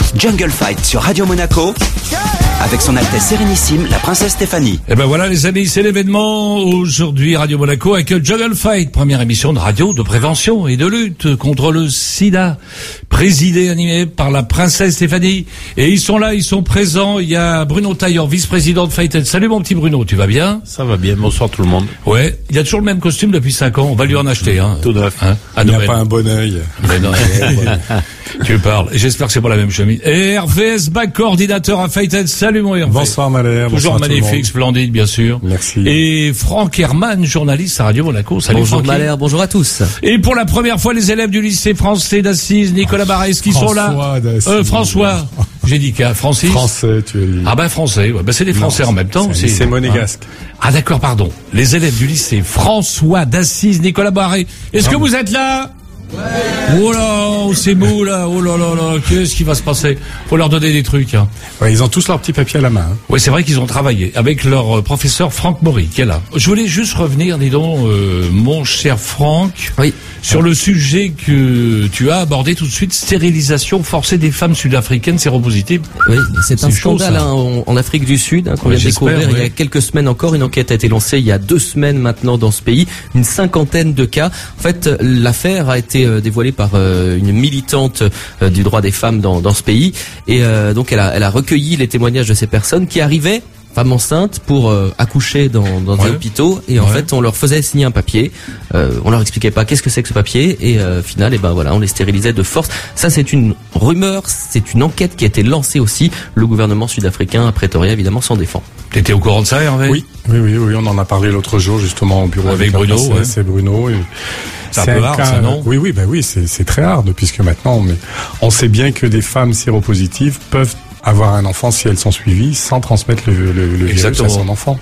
Jungle Fight sur Radio Monaco avec son Altesse Sérénissime, la princesse Stéphanie. Et ben voilà les amis, c'est l'événement. Aujourd'hui, Radio Monaco accueille Jungle Fight, première émission de radio de prévention et de lutte contre le sida, présidée, animée par la princesse Stéphanie. Et ils sont là, ils sont présents. Il y a Bruno Tailleur, vice-président de Fighted. Salut mon petit Bruno, tu vas bien? Ça va bien, bonsoir tout le monde. Ouais, il a toujours le même costume depuis 5 ans, on va lui en acheter, hein. Tout neuf. Hein, il n'a pas un bon œil. Mais non, tu parles. J'espère que c'est pas la même chemise. Et Hervé Esbach, coordinateur à Fighted. Salut mon Hervé. Bonsoir Malher. Toujours bonsoir magnifique, splendide, bien sûr. Merci. Et Franck Herman, journaliste à Radio Monaco. Salut bonjour Francky. Malher, bonjour à tous. Et pour la première fois, les élèves du lycée français d'Assise, Nicolas Barès, qui sont là. François. J'ai dit qu'à Francis. Français, tu as dit. Ah ben français, ouais. Ben c'est des Français en même temps. C'est monégasque. Ah d'accord, pardon. Les élèves du lycée François d'Assise, Nicolas Barès. Est-ce que vous êtes là? Ouais. Oh là, c'est mou là, oh là là là, qu'est-ce qui va se passer? Faut leur donner des trucs, hein. Ouais, ils ont tous leur petit papier à la main. Hein. Oui, c'est vrai qu'ils ont travaillé avec leur professeur Franck Maury, qui est là. Je voulais juste revenir, dis donc, mon cher Franck, oui, sur le sujet que tu as abordé tout de suite, stérilisation forcée des femmes sud-africaines séropositives. Oui, c'est un scandale en Afrique du Sud, qu'on vient de découvrir il y a quelques semaines encore. Une enquête a été lancée il y a 2 semaines maintenant dans ce pays, une 50aine de cas. En fait, l'affaire a été dévoilée par une militante du droit des femmes dans ce pays, et donc elle a recueilli les témoignages de ces personnes qui arrivaient, femmes enceintes, pour accoucher dans des hôpitaux, et en fait on leur faisait signer un papier, on leur expliquait pas qu'est-ce que c'est que ce papier, et au final, et ben voilà, on les stérilisait de force. Ça, c'est une rumeur, c'est une enquête qui a été lancée aussi. Le gouvernement sud-africain à Pretoria évidemment s'en défend. T'étais au courant de ça, Hervé? Oui, on en a parlé l'autre jour justement au bureau avec Bruno. C'est Bruno. C'est un peu rare, ça, non? Oui, c'est très rare, puisque maintenant on sait bien que des femmes séropositives peuvent avoir un enfant si elles sont suivies sans transmettre le virus à son enfant.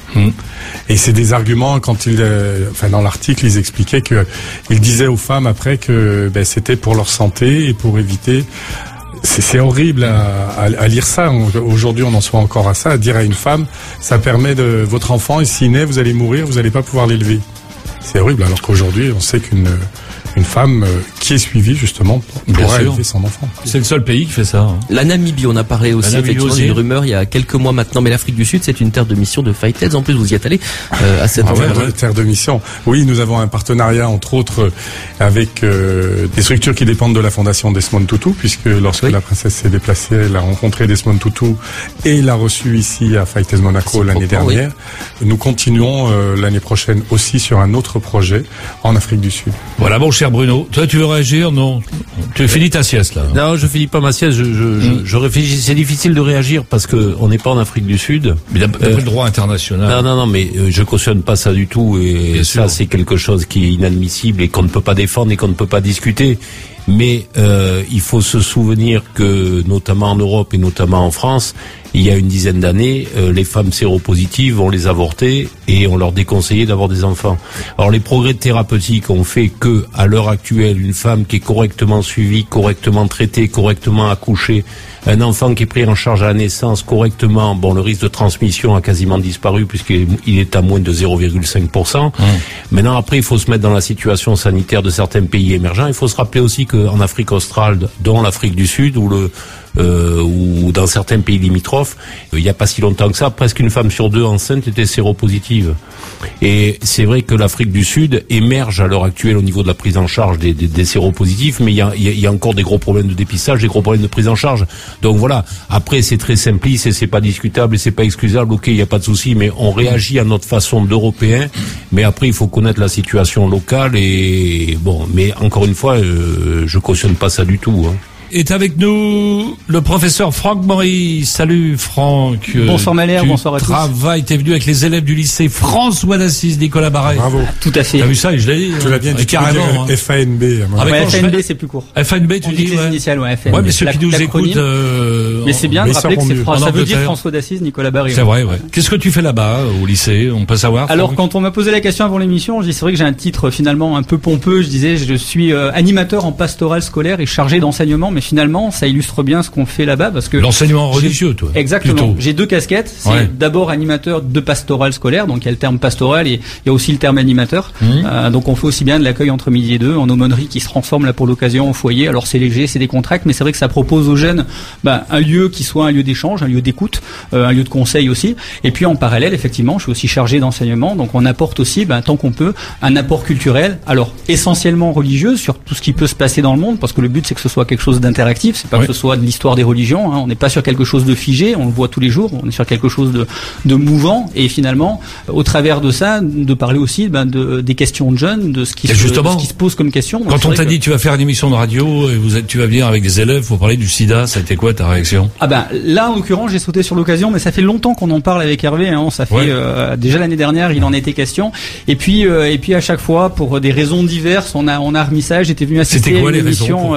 Et c'est des arguments, quand dans l'article, ils expliquaient ils disaient aux femmes après que c'était pour leur santé et pour éviter. C'est horrible à lire ça. Aujourd'hui, on en soit encore à ça, à dire à une femme, ça permet votre enfant, et s'il naît, vous allez mourir, vous n'allez pas pouvoir l'élever. C'est horrible, alors qu'aujourd'hui, on sait qu'une femme qui est suivie justement pourra élever son enfant. C'est le seul pays qui fait ça. Hein. La Namibie, on a parlé aussi effectivement d'une rumeur il y a quelques mois maintenant, mais l'Afrique du Sud, c'est une terre de mission de Fighted. En plus, vous y êtes allé à cette terre de mission. Oui, nous avons un partenariat entre autres avec des structures qui dépendent de la fondation Desmond Tutu, puisque lorsque la princesse s'est déplacée, elle a rencontré Desmond Tutu et l'a reçu ici à Fighted Monaco l'année dernière. Oui. Nous continuons l'année prochaine aussi sur un autre projet en Afrique du Sud. Voilà, bon cher Bruno, toi tu veux réagir? Non, tu finis ta sieste là. Non, je finis pas ma sieste. Je réfléchis. C'est difficile de réagir parce que on n'est pas en Afrique du Sud. Mais d'après le droit international. Non, mais je cautionne pas ça du tout. Et bien ça, c'est quelque chose qui est inadmissible et qu'on ne peut pas défendre et qu'on ne peut pas discuter. Mais il faut se souvenir que, notamment en Europe et notamment en France, il y a une dizaine d'années, les femmes séropositives, on les avortait et on leur déconseillait d'avoir des enfants. Alors les progrès thérapeutiques ont fait que, à l'heure actuelle, une femme qui est correctement suivie, correctement traitée, correctement accouchée, un enfant qui est pris en charge à la naissance correctement, le risque de transmission a quasiment disparu puisqu'il est à moins de 0,5%. Maintenant, après, il faut se mettre dans la situation sanitaire de certains pays émergents. Il faut se rappeler aussi qu'en Afrique australe, dont l'Afrique du Sud, ou dans certains pays limitrophes, il n'y a pas si longtemps que ça, presque une femme sur 2 enceinte était séropositive. Et c'est vrai que l'Afrique du Sud émerge à l'heure actuelle au niveau de la prise en charge des séropositifs, mais il y a encore des gros problèmes de dépistage, des gros problèmes de prise en charge. Donc voilà, après c'est très simpliste et c'est pas discutable et c'est pas excusable, ok, il n'y a pas de souci, mais on réagit à notre façon d'Européens, mais après il faut connaître la situation locale et mais encore une fois, je cautionne pas ça du tout, hein. Est avec nous le professeur Franck Maury. Salut Franck. Bonsoir Malher, bonsoir à tous. T'es venu avec les élèves du lycée François d'Assise, Nicolas Barès. Bravo. Tout à fait. T'as vu ça, et je l'ai dit. Tu l'as bien dit. Carrément. FANB. FANB, c'est plus court. FANB, tu dis. Les initiales, FANB. Ouais, mais ceux qui nous écoutent. Mais c'est bien de rappeler que ça veut dire François d'Assise, Nicolas Barès. C'est vrai, ouais. Qu'est-ce que tu fais là-bas, au lycée? On peut savoir. Alors, quand on m'a posé la question avant l'émission, je dis, c'est vrai que j'ai un titre finalement un peu pompeux. Je disais, je suis animateur en pastoral scolaire et chargé d'enseignement, mais finalement, ça illustre bien ce qu'on fait là-bas parce que l'enseignement religieux, toi. Exactement. Plutôt. J'ai 2 casquettes. C'est d'abord animateur de pastoral scolaire, donc il y a le terme pastoral et il y a aussi le terme animateur. Donc on fait aussi bien de l'accueil entre midi et 2 en aumônerie qui se transforme là pour l'occasion en foyer. Alors c'est léger, c'est des contracts, mais c'est vrai que ça propose aux jeunes un lieu qui soit un lieu d'échange, un lieu d'écoute, un lieu de conseil aussi. Et puis en parallèle, effectivement, je suis aussi chargé d'enseignement, donc on apporte aussi, tant qu'on peut, un apport culturel. Alors essentiellement religieux sur tout ce qui peut se passer dans le monde, parce que le but c'est que ce soit quelque chose d'interactif, c'est pas que ce soit de l'histoire des religions. On n'est pas sur quelque chose de figé, on le voit tous les jours. On est sur quelque chose de mouvant, et finalement, au travers de ça, de parler aussi des questions de jeunes, de ce qui se pose comme question. Quand on t'a dit tu vas faire une émission de radio et tu vas venir avec des élèves pour parler du sida, ça a été quoi ta réaction? Là en l'occurrence j'ai sauté sur l'occasion, mais ça fait longtemps qu'on en parle avec Hervé. Ça fait déjà l'année dernière il en était question. Et puis à chaque fois pour des raisons diverses on a remis ça. J'étais venu assister à une émission.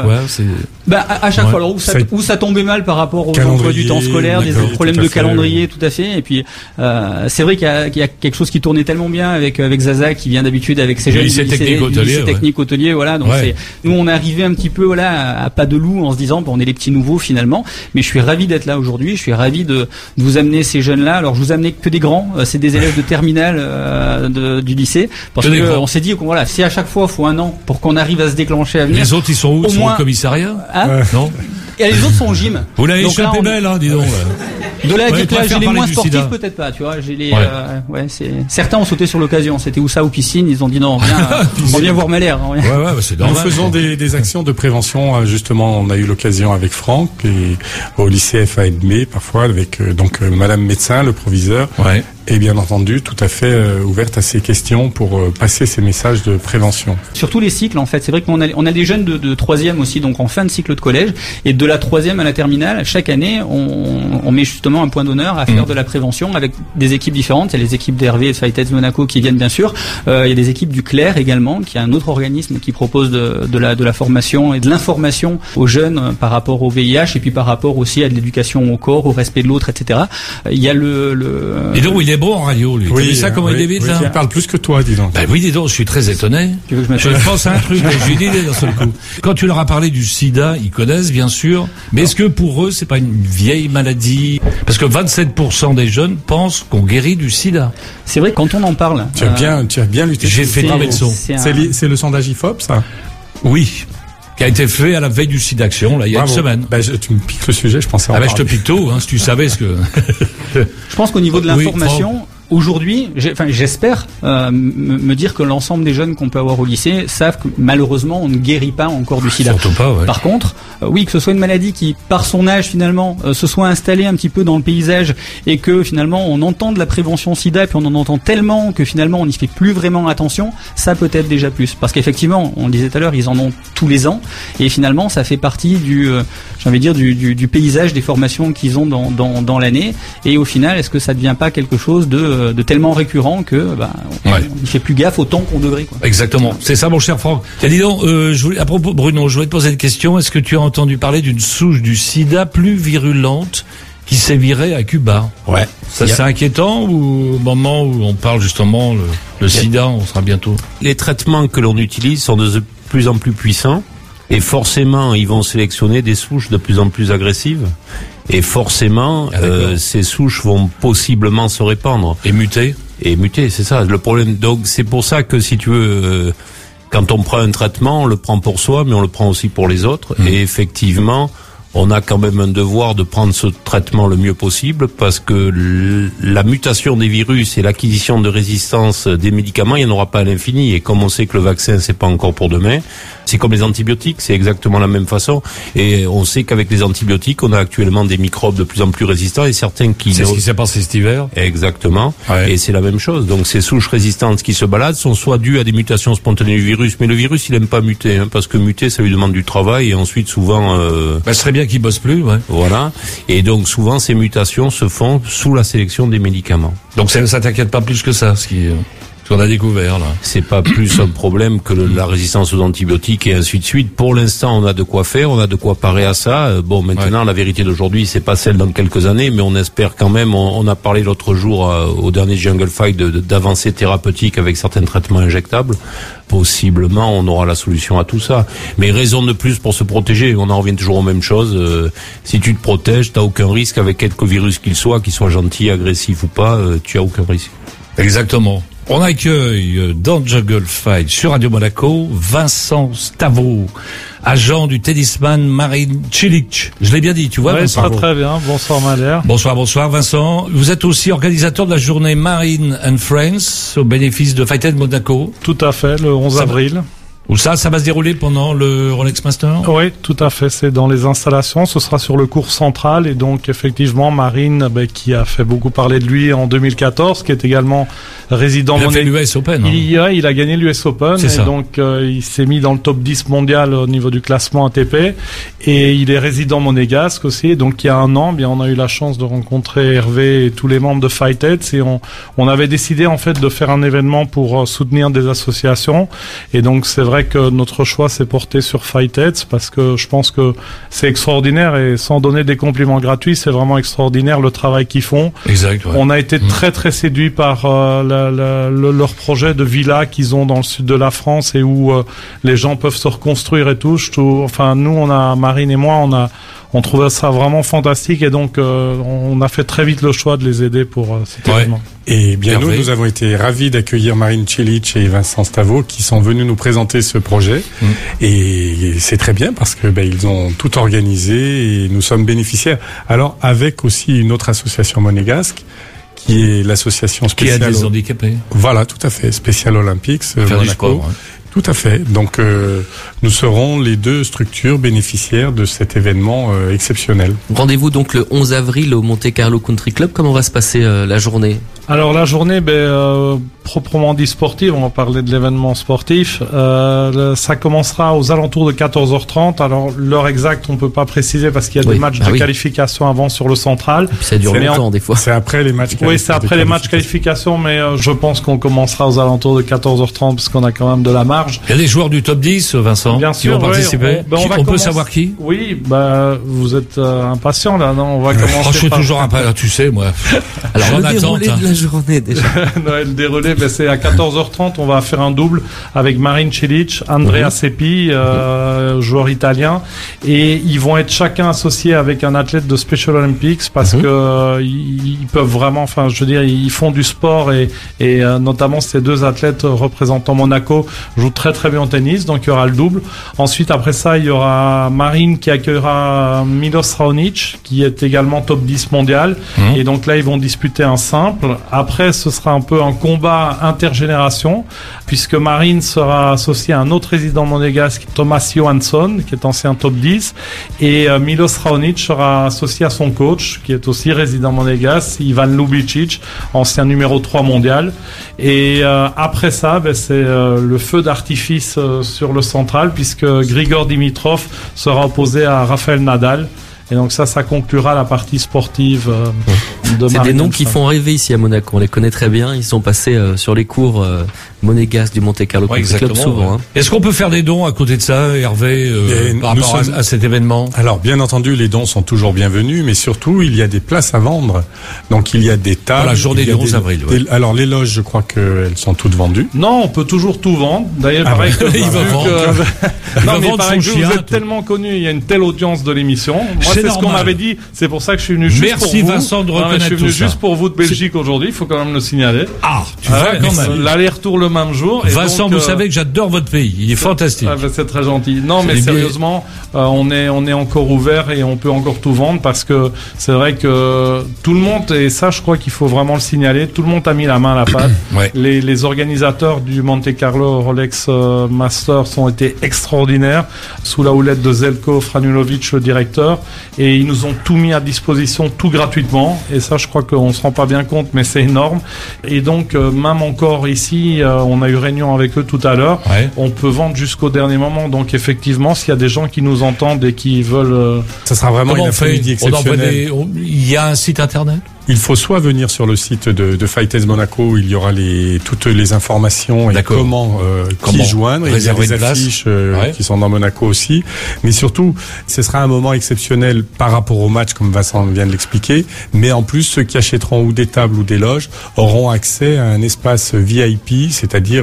À chaque fois alors où ça tombait mal par rapport aux emplois du temps scolaire, des problèmes de calendrier, tout à fait. Et puis c'est vrai qu'il y a quelque chose qui tournait tellement bien avec Zaza qui vient d'habitude avec ses jeunes lycée technique hôtelier. Voilà, donc nous on est arrivé un petit peu à pas de loup en se disant on est les petits nouveaux finalement. Mais je suis ravi d'être là aujourd'hui. Je suis ravi de vous amener ces jeunes là. Alors je vous amenais que des grands. C'est des élèves de terminale du lycée parce que on s'est dit si à chaque fois il faut un an pour qu'on arrive à se déclencher à venir. Les autres ils sont où? Ils sont au commissariat? Non. Et les autres sont au gym. Vous l'avez échappé belle, dis donc. De là à dire que là, j'ai les moins sportifs, peut-être pas, tu vois. J'ai les, certains ont sauté sur l'occasion. C'était où ça, aux piscines. Ils ont dit non, on vient voir Malher. C'est normal. Nous faisons des actions de prévention. Justement, on a eu l'occasion avec Franck et au lycée FAMB, parfois avec, madame médecin, le proviseur. Et bien entendu, tout à fait ouverte à ces questions pour passer ces messages de prévention. Sur tous les cycles, en fait, c'est vrai qu'on a des jeunes de 3e aussi, donc en fin de cycle de collège, et de la 3e à la terminale, chaque année, on met justement un point d'honneur à faire de la prévention avec des équipes différentes. Il y a les équipes d'Hervé et de Fightets Monaco qui viennent bien sûr. Il y a des équipes du Clair également, qui est un autre organisme qui propose de la formation et de l'information aux jeunes par rapport au VIH et puis par rapport aussi à de l'éducation au corps, au respect de l'autre, etc. Il y a Et donc, il est bon en radio, lui. Oui, ça comment il débite, là? Il parle plus que toi, dis donc. Oui, dis donc, je suis très étonné. Je pense à un truc, j'ai une idée d'un seul coup. Quand tu leur as parlé du sida, ils connaissent, bien sûr. Mais est-ce que pour eux, c'est pas une vieille maladie? Parce que 27% des jeunes pensent qu'on guérit du sida. C'est vrai, quand on en parle. Tu as bien lutté. J'ai fait de médecin. C'est le sondage IFOP, ça? Oui. Qui a été fait à la veille du SIDAction, il y a une semaine. Tu me piques le sujet, je pensais en parler. Je te pique tout, si tu savais ce que... Je pense qu'au niveau de l'information... Aujourd'hui, j'espère me dire que l'ensemble des jeunes qu'on peut avoir au lycée savent que malheureusement on ne guérit pas encore du sida. Surtout pas, Par contre, que ce soit une maladie qui, par son âge finalement, se soit installée un petit peu dans le paysage et que finalement on entend de la prévention sida puis on en entend tellement que finalement on n'y fait plus vraiment attention, ça peut être déjà plus. Parce qu'effectivement, on le disait tout à l'heure, ils en ont tous les ans et finalement ça fait partie du paysage des formations qu'ils ont dans l'année. Et au final, est-ce que ça devient pas quelque chose de tellement récurrent que on ne fait plus gaffe autant qu'on devrait, quoi. Exactement, c'est ça mon cher Franck. Dis donc, à propos Bruno, je voulais te poser une question. Est-ce que tu as entendu parler d'une souche du sida plus virulente qui sévirait à Cuba? Ça c'est inquiétant ou au moment où on parle justement le sida, on sera bientôt. Les traitements que l'on utilise sont de plus en plus puissants et forcément ils vont sélectionner des souches de plus en plus agressives. Et forcément, ces souches vont possiblement se répandre. Et muter, c'est ça le problème. Donc c'est pour ça que si tu veux, quand on prend un traitement, on le prend pour soi, mais on le prend aussi pour les autres. Et effectivement, on a quand même un devoir de prendre ce traitement le mieux possible parce que la mutation des virus et l'acquisition de résistance des médicaments, il n'y en aura pas à l'infini. Et comme on sait que le vaccin, c'est pas encore pour demain, c'est comme les antibiotiques, c'est exactement la même façon. Et on sait qu'avec les antibiotiques, on a actuellement des microbes de plus en plus résistants et certains qui... C'est ce qui s'est passé cet hiver. Exactement. Et c'est la même chose. Donc ces souches résistantes qui se baladent sont soit dues à des mutations spontanées du virus, mais le virus, il aime pas muter, parce que muter, ça lui demande du travail et ensuite souvent... ce serait bien qu'il bosse plus, Voilà. Et donc souvent, ces mutations se font sous la sélection des médicaments. Donc ça t'inquiète pas plus que ça, ce qui qu'on a découvert là. C'est pas plus un problème que la résistance aux antibiotiques et ainsi de suite. Pour l'instant, on a de quoi faire, on a de quoi parer à ça. Bon, maintenant, la vérité d'aujourd'hui, c'est pas celle dans quelques années, mais on espère quand même. On a parlé l'autre jour au dernier Jungle Fight d'avancées thérapeutiques avec certains traitements injectables. Possiblement, on aura la solution à tout ça. Mais raison de plus pour se protéger. On en revient toujours aux mêmes choses. Si tu te protèges, t'as aucun risque avec quelque virus qu'il soit gentil, agressif ou pas, tu as aucun risque. Exactement. On accueille dans Jungle Fight sur Radio Monaco Vincent Stavo, agent du tennisman Marin Cilic. Je l'ai bien dit, tu vois, oui, Vincent. Très bien. Bonsoir Malher. Bonsoir Vincent. Vous êtes aussi organisateur de la journée Marine and Friends au bénéfice de Fight Night Monaco. Tout à fait, le 11 avril. Où ça va se dérouler pendant le Rolex Master? Oui, tout à fait. C'est dans les installations. Ce sera sur le cours central. Et donc, effectivement, Marine, qui a fait beaucoup parler de lui en 2014, qui est également résident monégasque. Il a fait l'US Open. Il a gagné l'US Open. Et donc, il s'est mis dans le top 10 mondial au niveau du classement ATP. Et il est résident monégasque aussi. Et donc, il y a un an, on a eu la chance de rencontrer Hervé et tous les membres de Fight Heads. Et on avait décidé, en fait, de faire un événement pour soutenir des associations. Et donc, c'est vrai que notre choix s'est porté sur Fight Heads parce que je pense que c'est extraordinaire et sans donner des compliments gratuits, c'est vraiment extraordinaire le travail qu'ils font. Exact. Ouais. On a été très très séduits par leur projet de villa qu'ils ont dans le sud de la France et où les gens peuvent se reconstruire et tout. Enfin, nous, Marine et moi, on trouvait ça vraiment fantastique et donc on a fait très vite le choix de les aider pour cet événement. Et bien nous avons été ravis d'accueillir Marine Cilic et Vincent Stavo qui sont venus nous présenter ce projet. Et c'est très bien parce que ils ont tout organisé et nous sommes bénéficiaires. Alors avec aussi une autre association monégasque qui est l'association spéciale... Qui a des handicapés. Voilà, tout à fait. Special Olympics Monaco. Du sport, ouais. Tout à fait. Donc, nous serons les deux structures bénéficiaires de cet événement exceptionnel. Rendez-vous donc le 11 avril au Monte Carlo Country Club. Comment va se passer la journée? Alors la journée, proprement dit sportive, on va parler de l'événement sportif. Ça commencera aux alentours de 14h30. Alors l'heure exacte, on peut pas préciser parce qu'il y a des matchs de qualification avant sur le central. Et puis ça dure longtemps des fois. C'est après les matchs. Oui, c'est après les matchs qualification, mais je pense qu'on commencera aux alentours de 14h30 parce qu'on a quand même de la marge. Il y a des joueurs du top 10, Vincent, bien qui sûr, vont participer. On peut savoir qui? Oui, vous êtes impatient là, non? On va commencer. Je suis toujours impatient, tu sais, moi. Alors le déroulé de la journée déjà. Le déroulé, c'est à 14h30. On va faire un double avec Marine Cilic, Andrea Seppi, joueur italien, et ils vont être chacun associés avec un athlète de Special Olympics parce que ils peuvent vraiment, enfin, je veux dire, ils font du sport et notamment ces deux athlètes représentant Monaco jouent très très bien au tennis, donc il y aura le double. Ensuite, après ça, il y aura Marine qui accueillera Milos Raonic, qui est également top 10 mondial, et donc là, ils vont disputer un simple. Après, ce sera un peu un combat intergénération, puisque Marine sera associée à un autre résident monégasque, Thomas Johansson, qui est ancien top 10, et Milos Raonic sera associé à son coach, qui est aussi résident monégasque, Ivan Lubicic, ancien numéro 3 mondial. Et après ça, c'est le feu d'artifice sur le central, puisque Grigor Dimitrov sera opposé à Rafael Nadal. Et donc ça conclura la partie sportive de Marine. C'est des noms qui font rêver ici à Monaco. On les connaît très bien. Ils sont passés sur les cours monégasques du Monte Carlo Country Club souvent. Hein. Est-ce qu'on peut faire des dons à côté de ça, Hervé, par rapport à cet événement? Alors, bien entendu, les dons sont toujours bienvenus, mais surtout, il y a des places à vendre. Donc, il y a des tables. Pour la journée du 11 avril. Alors, les loges, je crois qu'elles sont toutes vendues. Non, on peut toujours tout vendre. D'ailleurs, pareil que il va vendre. Non, mais pareil que vous êtes tellement connu, il y a une telle audience de l'émission. Moi, c'est ce qu'on m'avait dit. C'est pour ça que je suis venu juste pour vous. Merci Vincent de reconnaître tout ça. Je suis venu juste pour vous de Belgique aujourd'hui. Il faut quand même le signaler. Ah, tu vois quand même. L'aller-retour le même jour. Vincent, vous savez que j'adore votre pays. Il est fantastique. C'est très gentil. Non, mais sérieusement, on est encore ouvert et on peut encore tout vendre parce que c'est vrai que tout le monde, et ça, je crois qu'il faut vraiment le signaler, tout le monde a mis la main à la pâte. Les organisateurs du Monte Carlo Rolex Masters ont été extraordinaires sous la houlette de Zelko Franulovic, le directeur, et ils nous ont tout mis à disposition, tout gratuitement. Et ça, je crois qu'on se rend pas bien compte, mais c'est énorme. Et donc, même encore ici, on a eu réunion avec eux tout à l'heure. Ouais. On peut vendre jusqu'au dernier moment. Donc, effectivement, s'il y a des gens qui nous entendent et qui veulent... Ça sera vraiment une après-midi exceptionnelle. Il y a un site internet? Il faut soit venir sur le site de Fighters Monaco où il y aura toutes les informations et comment qui joindre. Il y a des affiches qui sont dans Monaco aussi. Mais surtout, ce sera un moment exceptionnel par rapport au match, comme Vincent vient de l'expliquer. Mais en plus, ceux qui achèteront ou des tables ou des loges auront accès à un espace VIP, c'est-à-dire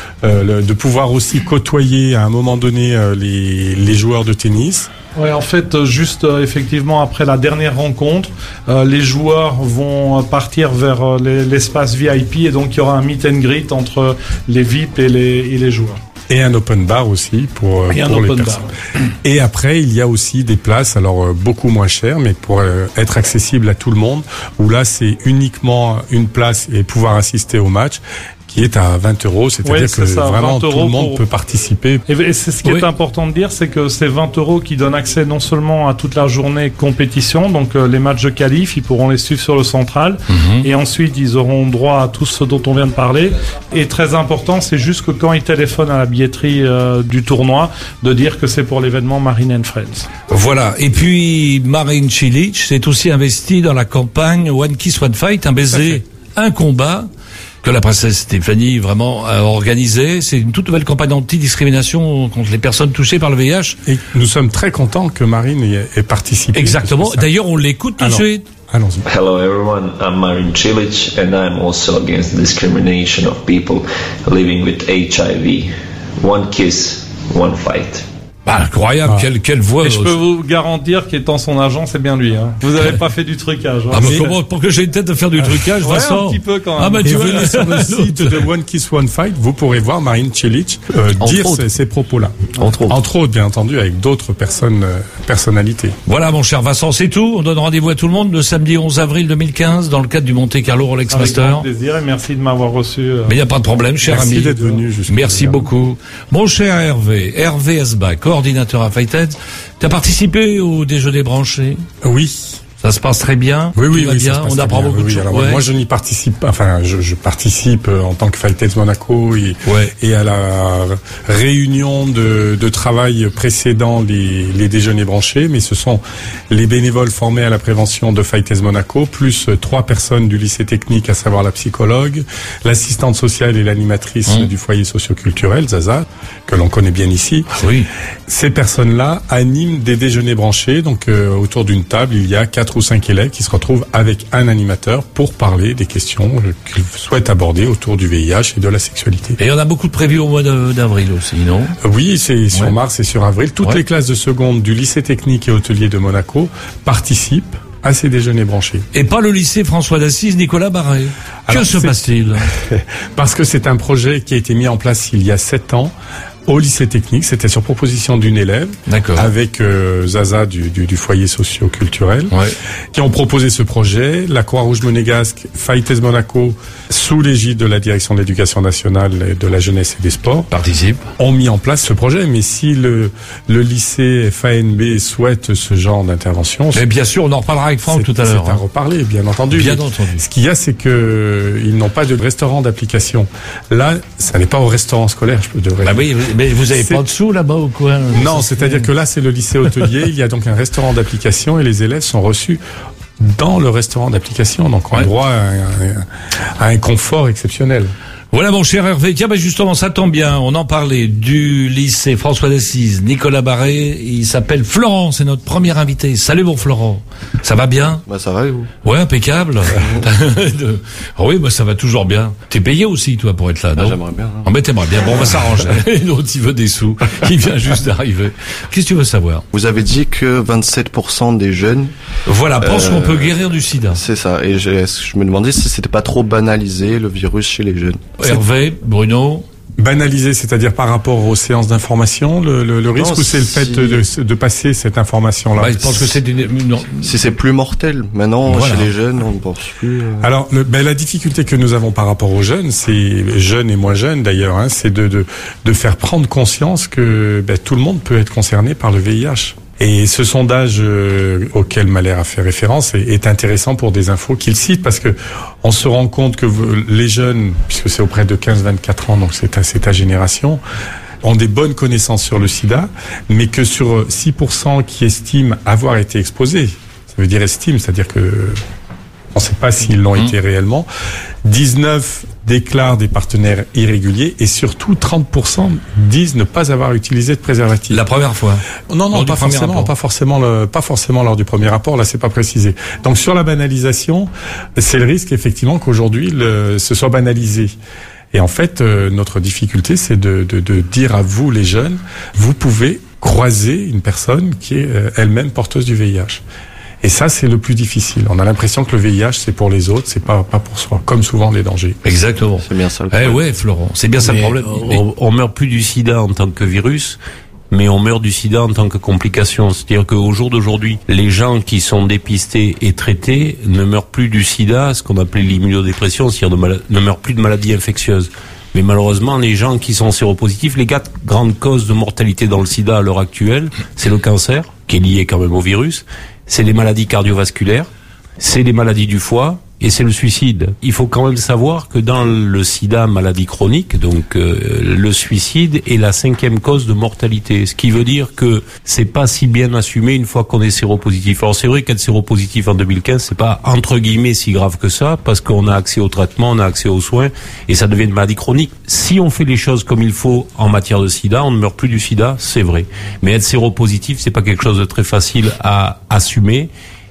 de pouvoir aussi côtoyer à un moment donné les joueurs de tennis. Ouais, en fait, juste effectivement après la dernière rencontre, les joueurs vont partir vers l'espace VIP et donc il y aura un meet and greet entre les VIP et les joueurs. Et un open bar aussi pour les personnes. Et après, il y a aussi des places, alors beaucoup moins chères, mais pour être accessible à tout le monde, où là, c'est uniquement une place et pouvoir assister au match, qui est à 20 €, c'est-à-dire que vraiment tout le monde peut participer. Et c'est ce qui est important de dire, c'est que c'est 20 € qui donnent accès non seulement à toute la journée compétition, donc les matchs de qualif, ils pourront les suivre sur le central, et ensuite ils auront droit à tout ce dont on vient de parler. Et très important, c'est juste que quand ils téléphonent à la billetterie du tournoi, de dire que c'est pour l'événement Marine and Friends. Voilà. Et puis Marin Cilic s'est aussi investi dans la campagne One Kiss One Fight, un baiser, un combat, que la princesse Stéphanie vraiment a organisé. C'est une toute nouvelle campagne anti-discrimination contre les personnes touchées par le VIH. Et nous sommes très contents que Marine ait participé. Exactement. D'ailleurs, on l'écoute tout de suite. Allons-y. Hello everyone, I'm Marin Cilic and I'm also against discrimination of people living with HIV. One kiss, one fight. Bah, incroyable, quelle voix. Et je peux vous garantir qu'étant son agent, c'est bien lui. Hein. Vous n'avez pas fait du trucage. Hein. Ah, mais comment, pour que j'ai une tête de faire du trucage, Vincent? Un petit peu quand même. Ah, bah, tu venez sur le site de One Kiss One Fight, vous pourrez voir Marin Cilic dire ces propos-là. Entre autres, bien entendu, avec d'autres personnalités. Voilà, mon cher Vincent, c'est tout. On donne rendez-vous à tout le monde le samedi 11 avril 2015 dans le cadre du Monte Carlo Rolex Master. Avec grand plaisir et merci de m'avoir reçu. Mais il n'y a pas de problème, cher ami. Merci d'être venu. Merci beaucoup. Mon cher Hervé Asbach, coordinateur à Fighthead, tu as participé au déjeuner branché? Oui. Ça se passe très bien. Oui, bien. On apprend beaucoup de choses. Moi, je n'y participe. Enfin, je participe en tant que Fighters Monaco et à la réunion de travail précédant les déjeuners branchés. Mais ce sont les bénévoles formés à la prévention de Fighters Monaco, plus 3 personnes du lycée technique, à savoir la psychologue, l'assistante sociale et l'animatrice du foyer socio-culturel, Zaza, que l'on connaît bien ici. Oui. Ces personnes-là animent des déjeuners branchés. Donc, autour d'une table, il y a 4 ou 5 élèves qui se retrouvent avec un animateur pour parler des questions qu'ils souhaitent aborder autour du VIH et de la sexualité. Et il y en a beaucoup de prévus au mois d'avril aussi, non? Oui, c'est sur mars et sur avril. Toutes les classes de seconde du lycée technique et hôtelier de Monaco participent à ces déjeuners branchés. Et pas le lycée François d'Assise Nicolas Barré. Que se passe-t-il? Parce que c'est un projet qui a été mis en place il y a 7 ans au lycée technique. C'était sur proposition d'une élève, avec Zaza du foyer socio-culturel, qui ont proposé ce projet. La Croix-Rouge monégasque, Fighters Monaco, sous l'égide de la direction de l'éducation nationale et de la jeunesse et des sports, ont mis en place ce projet. Mais si le lycée FANB souhaite ce genre d'intervention... Mais bien sûr, on en reparlera avec Franck tout à l'heure. C'est à reparler, bien entendu. Bien entendu. Ce qu'il y a, c'est que ils n'ont pas de restaurant d'application. Là, ça n'est pas au restaurant scolaire, je devrais dire. Bah oui, mais vous avez pas de dessous là-bas ou quoi? Non, c'est-à-dire que là, c'est le lycée hôtelier. Il y a donc un restaurant d'application et les élèves sont reçus dans le restaurant d'application. Donc, on a droit à un confort exceptionnel. Voilà mon cher Hervé, tiens justement ça tombe bien, on en parlait du lycée François d'Assise, Nicolas Barré, il s'appelle Florent, c'est notre premier invité. Salut bon Florent, ça va bien? Bah ça va et vous? Ouais, impeccable. Oui, bah ça va toujours bien. T'es payé aussi toi pour être là, non? J'aimerais bien. Oh, mais t'aimerais bien, bon on va s'arranger. L'autre il veut des sous, il vient juste d'arriver. Qu'est-ce que tu veux savoir? Vous avez dit que 27% des jeunes... Voilà, pensent qu'on peut guérir du sida. C'est ça, et je me demandais si c'était pas trop banalisé le virus chez les jeunes. Hervé, Bruno? Banalisé, c'est-à-dire par rapport aux séances d'information, le risque, ou c'est le fait de passer cette information-là? Je pense que c'est si c'est plus mortel. Maintenant, chez les jeunes, on ne pense plus. Alors, la difficulté que nous avons par rapport aux jeunes, c'est jeunes et moins jeunes d'ailleurs, c'est de faire prendre conscience que tout le monde peut être concerné par le VIH. Et ce sondage auquel Mahler a fait référence est intéressant pour des infos qu'il cite, parce que on se rend compte que les jeunes, puisque c'est auprès de 15-24 ans, donc c'est ta génération, ont des bonnes connaissances sur le sida, mais que sur 6% qui estiment avoir été exposés, ça veut dire estime, c'est-à-dire que on ne sait pas s'ils l'ont été réellement, 19 déclarent des partenaires irréguliers et surtout 30% disent ne pas avoir utilisé de préservatif. La première fois? Non, pas forcément lors du premier rapport, là c'est pas précisé. Donc sur la banalisation, c'est le risque effectivement qu'aujourd'hui ce soit banalisé. Et en fait, notre difficulté, c'est de dire à vous, les jeunes, vous pouvez croiser une personne qui est elle-même porteuse du VIH. Et ça, c'est le plus difficile. On a l'impression que le VIH, c'est pour les autres, c'est pas pour soi, comme souvent les dangers. Exactement. C'est bien ça le problème. Ouais, Florent, c'est bien ça le problème. On meurt plus du sida en tant que virus, mais on meurt du sida en tant que complication. C'est-à-dire qu'au jour d'aujourd'hui, les gens qui sont dépistés et traités ne meurent plus du sida, ce qu'on appelait l'immunodépression, c'est-à-dire ne meurent plus de maladies infectieuses. Mais malheureusement, les gens qui sont séropositifs, les 4 grandes causes de mortalité dans le sida à l'heure actuelle, c'est le cancer, qui est lié quand même au virus, c'est les maladies cardiovasculaires, c'est les maladies du foie, et c'est le suicide. Il faut quand même savoir que dans le sida, maladie chronique, donc le suicide est la 5e cause de mortalité. Ce qui veut dire que c'est pas si bien assumé une fois qu'on est séropositif. Alors c'est vrai qu'être séropositif en 2015, c'est pas entre guillemets si grave que ça, parce qu'on a accès au traitement, on a accès aux soins, et ça devient une maladie chronique. Si on fait les choses comme il faut en matière de sida, on ne meurt plus du sida, c'est vrai. Mais être séropositif, c'est pas quelque chose de très facile à assumer.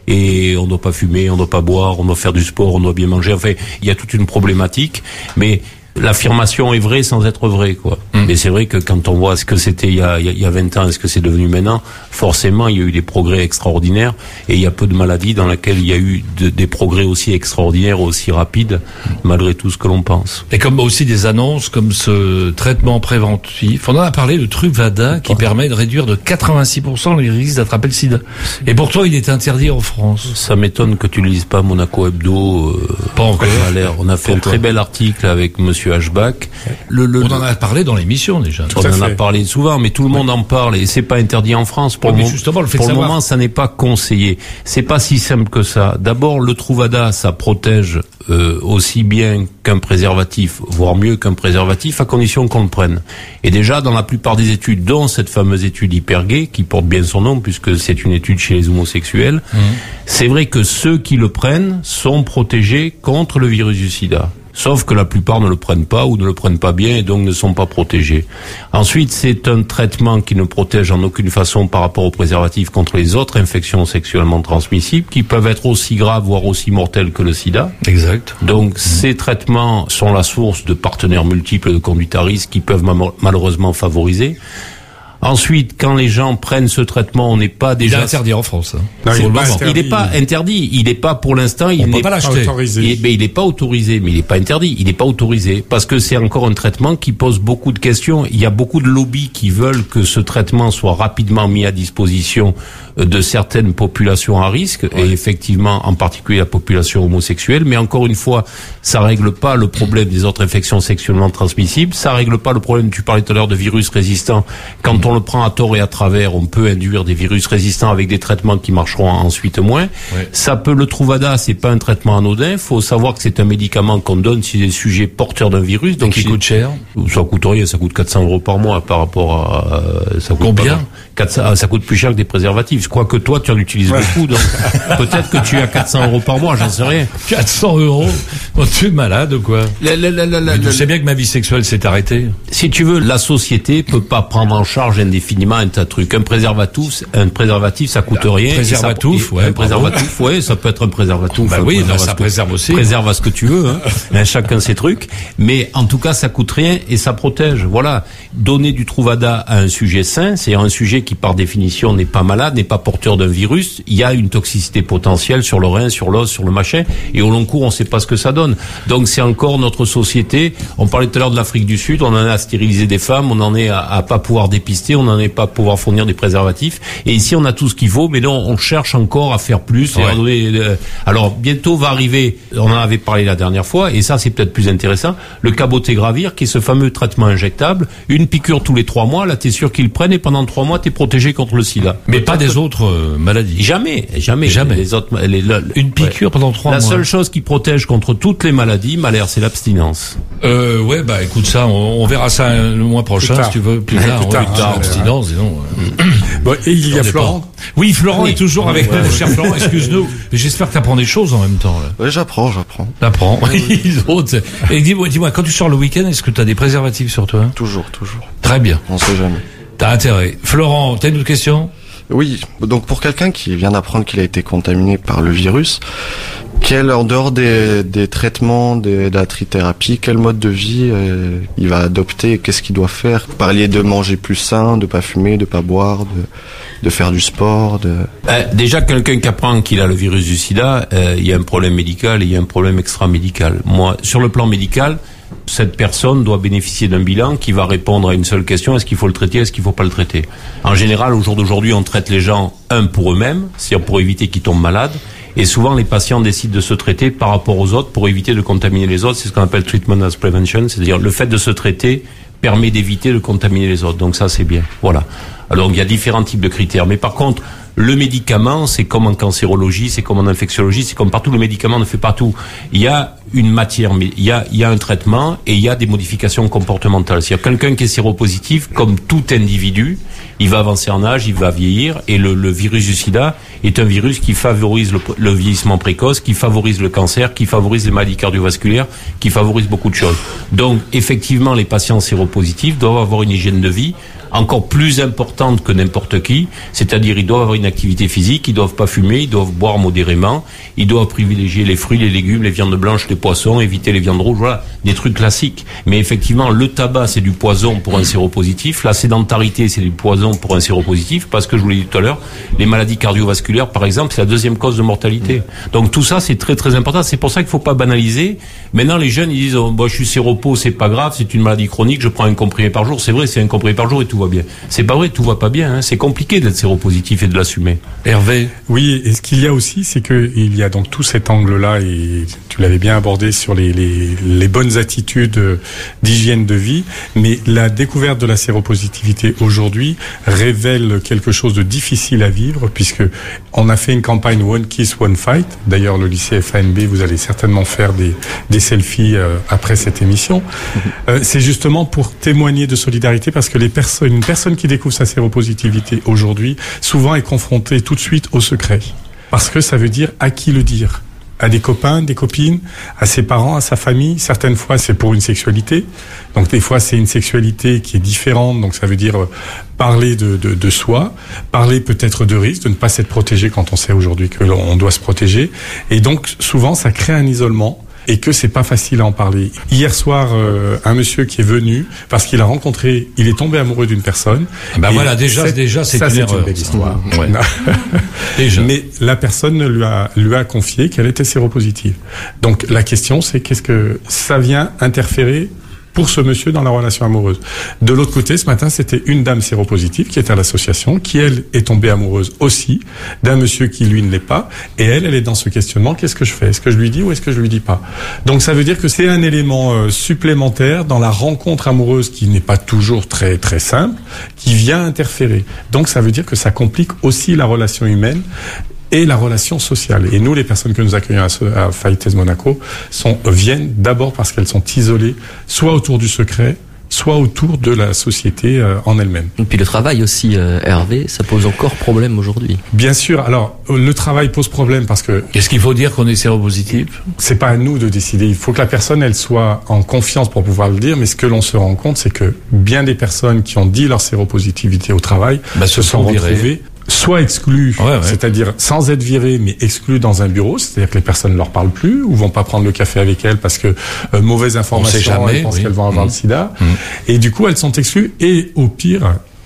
Et on ne doit pas fumer, on ne doit pas boire, on doit faire du sport, on doit bien manger. Enfin, il y a toute une problématique. Mais l'affirmation est vraie sans être vraie, quoi. Mais c'est vrai que quand on voit ce que c'était il y a 20 ans et ce que c'est devenu maintenant, forcément, il y a eu des progrès extraordinaires et il y a peu de maladies dans lesquelles il y a eu des progrès aussi extraordinaires, aussi rapides, malgré tout ce que l'on pense. Et comme aussi des annonces comme ce traitement préventif. On en a parlé, le Truvada, qui permet de réduire de 86% les risques d'attraper le sida. Et pourtant, il est interdit en France. Ça m'étonne que tu ne lises pas Monaco Hebdo. Pas encore. On a fait un très bel article avec Monsieur Hbach. On en a parlé dans l'émission déjà. On en a parlé souvent, mais tout le monde en parle et c'est pas interdit en France. Pour le moment, ça n'est pas conseillé. C'est pas si simple que ça. D'abord, le Truvada, ça protège aussi bien qu'un préservatif, voire mieux qu'un préservatif, à condition qu'on le prenne. Et déjà, dans la plupart des études, dont cette fameuse étude Hypergay, qui porte bien son nom puisque c'est une étude chez les homosexuels, c'est vrai que ceux qui le prennent sont protégés contre le virus du sida. Sauf que la plupart ne le prennent pas ou ne le prennent pas bien et donc ne sont pas protégés. Ensuite, c'est un traitement qui ne protège en aucune façon par rapport au préservatif contre les autres infections sexuellement transmissibles qui peuvent être aussi graves, voire aussi mortelles que le sida. Exact. Donc, ces traitements sont la source de partenaires multiples de conduite à risque qui peuvent malheureusement favoriser. Ensuite, quand les gens prennent ce traitement, on n'est pas déjà... Il est interdit en France. Hein. Non, il n'est pas interdit. Il n'est pas, pour l'instant, il n'est pas autorisé. Il n'est pas autorisé, mais il n'est pas interdit. Il n'est pas autorisé. Parce que c'est encore un traitement qui pose beaucoup de questions. Il y a beaucoup de lobbies qui veulent que ce traitement soit rapidement mis à disposition de certaines populations à risque, et effectivement, en particulier la population homosexuelle. Mais encore une fois, ça règle pas le problème des autres infections sexuellement transmissibles. Ça règle pas le problème, tu parlais tout à l'heure, de virus résistants. Quand on le prend à tort et à travers, on peut induire des virus résistants avec des traitements qui marcheront ensuite moins. Ça peut, le Truvada, c'est pas un traitement anodin. Faut savoir que c'est un médicament qu'on donne si des sujets porteurs d'un virus. Donc qui coûte cher. Ça coûte rien, ça coûte 400 € par mois par rapport à, ça coûte combien? Ça coûte plus cher que des préservatifs. Je crois que toi, tu en utilises beaucoup, donc peut-être que tu as 400 € par mois, j'en sais rien. 400 €? Oh, tu es malade ou quoi? Tu sais bien que ma vie sexuelle s'est arrêtée. Si tu veux, la société peut pas prendre en charge indéfiniment un tas de trucs. Un préservatif, ça coûte rien. Un préservatif, ouais, ça peut être un préservatif. Bah oui, ça préserve aussi. Préserve à ce que tu veux, hein. Chacun ses trucs. Mais en tout cas, ça coûte rien et ça protège. Voilà. Donner du Truvada à un sujet sain, c'est un sujet qui, par définition, n'est pas malade, n'est pas porteur d'un virus. Il y a une toxicité potentielle sur le rein, sur l'os, sur le machin. Et au long cours, on sait pas ce que ça donne. donne. Donc c'est encore notre société. On parlait tout à l'heure de l'Afrique du Sud, on en est à stériliser des femmes, on en est à pas pouvoir dépister, on en est pas à pouvoir fournir des préservatifs. Et ici on a tout ce qu'il faut, mais là on cherche encore à faire plus. Alors bientôt va arriver, on en avait parlé la dernière fois, et ça c'est peut-être plus intéressant, le cabotegravir, qui est ce fameux traitement injectable, une piqûre tous les 3 mois, là t'es sûr qu'ils le prennent et pendant 3 mois t'es protégé contre le sida. Mais pas des autres maladies. Jamais. Les autres, une piqûre pendant 3 mois. La seule chose qui protège contre toutes les maladies, Malher, c'est l'abstinence. Écoute ça, on verra ça le mois prochain si tu veux. Plus tard, abstinence, disons. Bon, et il y a Florent. Oui, Florent est toujours avec nous, cher Florent, excuse-nous. Mais j'espère que t'apprends des choses en même temps, là. Oui, j'apprends. T'apprends. Et dis-moi, quand tu sors le week-end, est-ce que t'as des préservatifs sur toi? Toujours. Très bien. On sait jamais. T'as intérêt. Florent, t'as une autre question? Oui, donc pour quelqu'un qui vient d'apprendre qu'il a été contaminé par le virus, en dehors des traitements, de la trithérapie, quel mode de vie il va adopter? Qu'est-ce qu'il doit faire? Vous parliez de manger plus sain, de pas fumer, de pas boire, de faire du sport. Déjà, quelqu'un qui apprend qu'il a le virus du sida, il y a un problème médical et il y a un problème extra-médical. Moi, sur le plan médical, cette personne doit bénéficier d'un bilan qui va répondre à une seule question: est-ce qu'il faut le traiter, est-ce qu'il faut pas le traiter? En général, au jour d'aujourd'hui, on traite les gens pour eux-mêmes, c'est-à-dire pour éviter qu'ils tombent malades. Et souvent, les patients décident de se traiter par rapport aux autres pour éviter de contaminer les autres. C'est ce qu'on appelle treatment as prevention, c'est-à-dire le fait de se traiter permet d'éviter de contaminer les autres. Donc ça, c'est bien. Voilà. Alors, il y a différents types de critères. Mais par contre, le médicament, c'est comme en cancérologie, c'est comme en infectiologie, c'est comme partout. Le médicament ne fait pas tout. Il y a une matière, mais il y a un traitement et il y a des modifications comportementales. C'est-à-dire quelqu'un qui est séropositif, comme tout individu, il va avancer en âge, il va vieillir, et le virus du sida est un virus qui favorise le vieillissement précoce, qui favorise le cancer, qui favorise les maladies cardiovasculaires, qui favorise beaucoup de choses. Donc, effectivement, les patients séropositifs doivent avoir une hygiène de vie encore plus importante que n'importe qui, c'est-à-dire ils doivent avoir une activité physique, ils doivent pas fumer, ils doivent boire modérément, ils doivent privilégier les fruits, les légumes, les viandes blanches, les poissons, éviter les viandes rouges, voilà, des trucs classiques. Mais effectivement, le tabac, c'est du poison pour un séropositif, la sédentarité, c'est du poison pour un séropositif, parce que je vous l'ai dit tout à l'heure, les maladies cardiovasculaires, par exemple, c'est la 2e cause de mortalité. Donc tout ça, c'est très très important, c'est pour ça qu'il faut pas banaliser. Maintenant, les jeunes, ils disent, je suis séropo, c'est pas grave, c'est une maladie chronique, je prends un comprimé par jour, c'est vrai, c'est un comprimé par jour et tout va bien. C'est pas vrai, tout va pas bien, hein. C'est compliqué d'être séropositif et de l'assumer. Hervé? Oui, et ce qu'il y a aussi, c'est que il y a donc tout cet angle-là, et tu l'avais bien abordé sur les bonnes attitudes d'hygiène de vie, mais la découverte de la séropositivité aujourd'hui révèle quelque chose de difficile à vivre, puisque on a fait une campagne One Kiss, One Fight. D'ailleurs, le lycée FANB, vous allez certainement faire des selfies après cette émission. C'est justement pour témoigner de solidarité, parce que une personne qui découvre sa séropositivité aujourd'hui, souvent est confrontée tout de suite au secret. Parce que ça veut dire à qui le dire? À des copains, des copines, à ses parents, à sa famille. Certaines fois, c'est pour une sexualité. Donc, des fois, c'est une sexualité qui est différente. Donc, ça veut dire parler de soi, parler peut-être de risque, de ne pas s'être protégé quand on sait aujourd'hui que l'on doit se protéger. Et donc, souvent, ça crée un isolement. Et que c'est pas facile à en parler. Hier soir, un monsieur qui est venu parce qu'il est tombé amoureux d'une personne. Ben voilà, déjà, c'est une erreur. Une belle histoire. Ouais. Déjà. Mais la personne lui a confié qu'elle était séropositive. Donc la question, c'est qu'est-ce que ça vient interférer pour ce monsieur dans la relation amoureuse. De l'autre côté, ce matin, c'était une dame séropositive qui était à l'association, qui elle est tombée amoureuse aussi d'un monsieur qui lui ne l'est pas, et elle est dans ce questionnement: qu'est-ce que je fais? Est-ce que je lui dis ou est-ce que je lui dis pas? Donc ça veut dire que c'est un élément supplémentaire dans la rencontre amoureuse qui n'est pas toujours très très simple, qui vient interférer. Donc ça veut dire que ça complique aussi la relation humaine et la relation sociale. Et nous, les personnes que nous accueillons à Faites Monaco viennent d'abord parce qu'elles sont isolées, soit autour du secret, soit autour de la société en elle-même. Et puis le travail aussi, Hervé, ça pose encore problème aujourd'hui. Bien sûr. Alors, le travail pose problème parce que... Est-ce qu'il faut dire qu'on est séropositif? C'est pas à nous de décider. Il faut que la personne, elle soit en confiance pour pouvoir le dire. Mais ce que l'on se rend compte, c'est que bien des personnes qui ont dit leur séropositivité au travail se sont retrouvées soit exclus, c'est-à-dire sans être virés, mais exclus dans un bureau, c'est-à-dire que les personnes ne leur parlent plus ou vont pas prendre le café avec elles parce que mauvaise information, elles pensent qu'elles vont avoir le sida. Et du coup, elles sont exclues. Et au pire,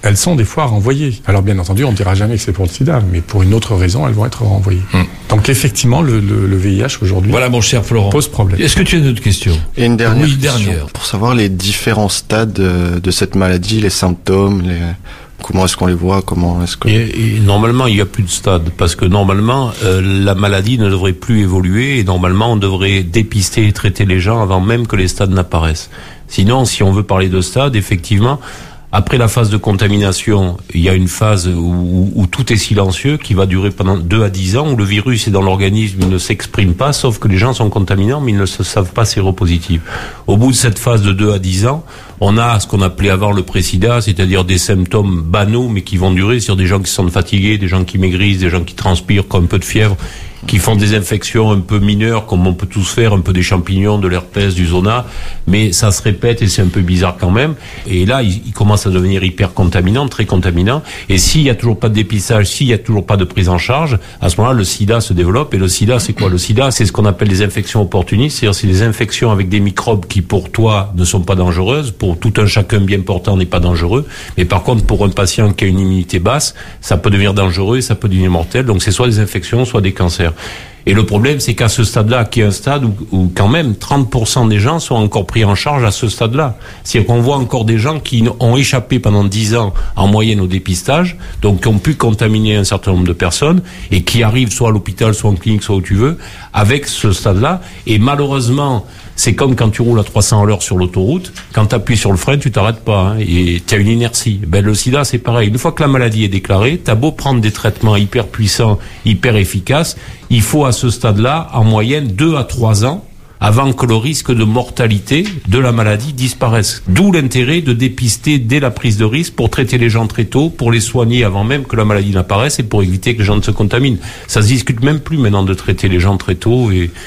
elles sont des fois renvoyées. Alors bien entendu, on ne dira jamais que c'est pour le sida, mais pour une autre raison, elles vont être renvoyées. Donc effectivement, le VIH aujourd'hui voilà, mon cher Florent, pose problème. Est-ce que tu as d'autres questions? Et une dernière question, pour savoir les différents stades de cette maladie, les symptômes, comment est-ce qu'on les voit, comment est-ce que... Et normalement, il n'y a plus de stade, parce que normalement, la maladie ne devrait plus évoluer, et normalement, on devrait dépister et traiter les gens avant même que les stades n'apparaissent. Sinon, si on veut parler de stade, effectivement, après la phase de contamination, il y a une phase où tout est silencieux, qui va durer pendant 2 à 10 ans, où le virus est dans l'organisme, il ne s'exprime pas, sauf que les gens sont contaminants, mais ils ne se savent pas séropositifs. Au bout de cette phase de 2 à 10 ans, on a ce qu'on appelait avant le pré-sida, c'est-à-dire des symptômes banaux, mais qui vont durer sur des gens qui sont fatigués, des gens qui maigrissent, des gens qui transpirent, qui ont un peu de fièvre, qui font des infections un peu mineures, comme on peut tous faire, un peu des champignons, de l'herpès, du zona, mais ça se répète et c'est un peu bizarre quand même. Et là, il commence à devenir hyper contaminant, très contaminant. Et s'il y a toujours pas de dépistage, s'il y a toujours pas de prise en charge, à ce moment-là, le sida se développe. Et le sida, c'est quoi? Le sida, c'est ce qu'on appelle des infections opportunistes, c'est-à-dire c'est des infections avec des microbes qui, pour toi, ne sont pas dangereuses, pour tout un chacun bien portant n'est pas dangereux. Mais par contre, pour un patient qui a une immunité basse, ça peut devenir dangereux et ça peut devenir mortel. Donc c'est soit des infections, soit des cancers. Et le problème, c'est qu'à ce stade-là, qui est un stade où quand même 30% des gens sont encore pris en charge à ce stade-là. C'est-à-dire qu'on voit encore des gens qui ont échappé pendant 10 ans en moyenne au dépistage, donc qui ont pu contaminer un certain nombre de personnes et qui arrivent soit à l'hôpital, soit en clinique, soit où tu veux, avec ce stade-là. Et malheureusement, c'est comme quand tu roules à 300 à l'heure sur l'autoroute, quand tu appuies sur le frein, tu t'arrêtes pas, hein, et tu as une inertie. Ben, le sida, c'est pareil. Une fois que la maladie est déclarée, tu as beau prendre des traitements hyper puissants, hyper efficaces, il faut à ce stade-là, en moyenne, 2 à 3 ans avant que le risque de mortalité de la maladie disparaisse. D'où l'intérêt de dépister dès la prise de risque pour traiter les gens très tôt, pour les soigner avant même que la maladie n'apparaisse et pour éviter que les gens ne se contaminent. Ça se discute même plus maintenant de traiter les gens très tôt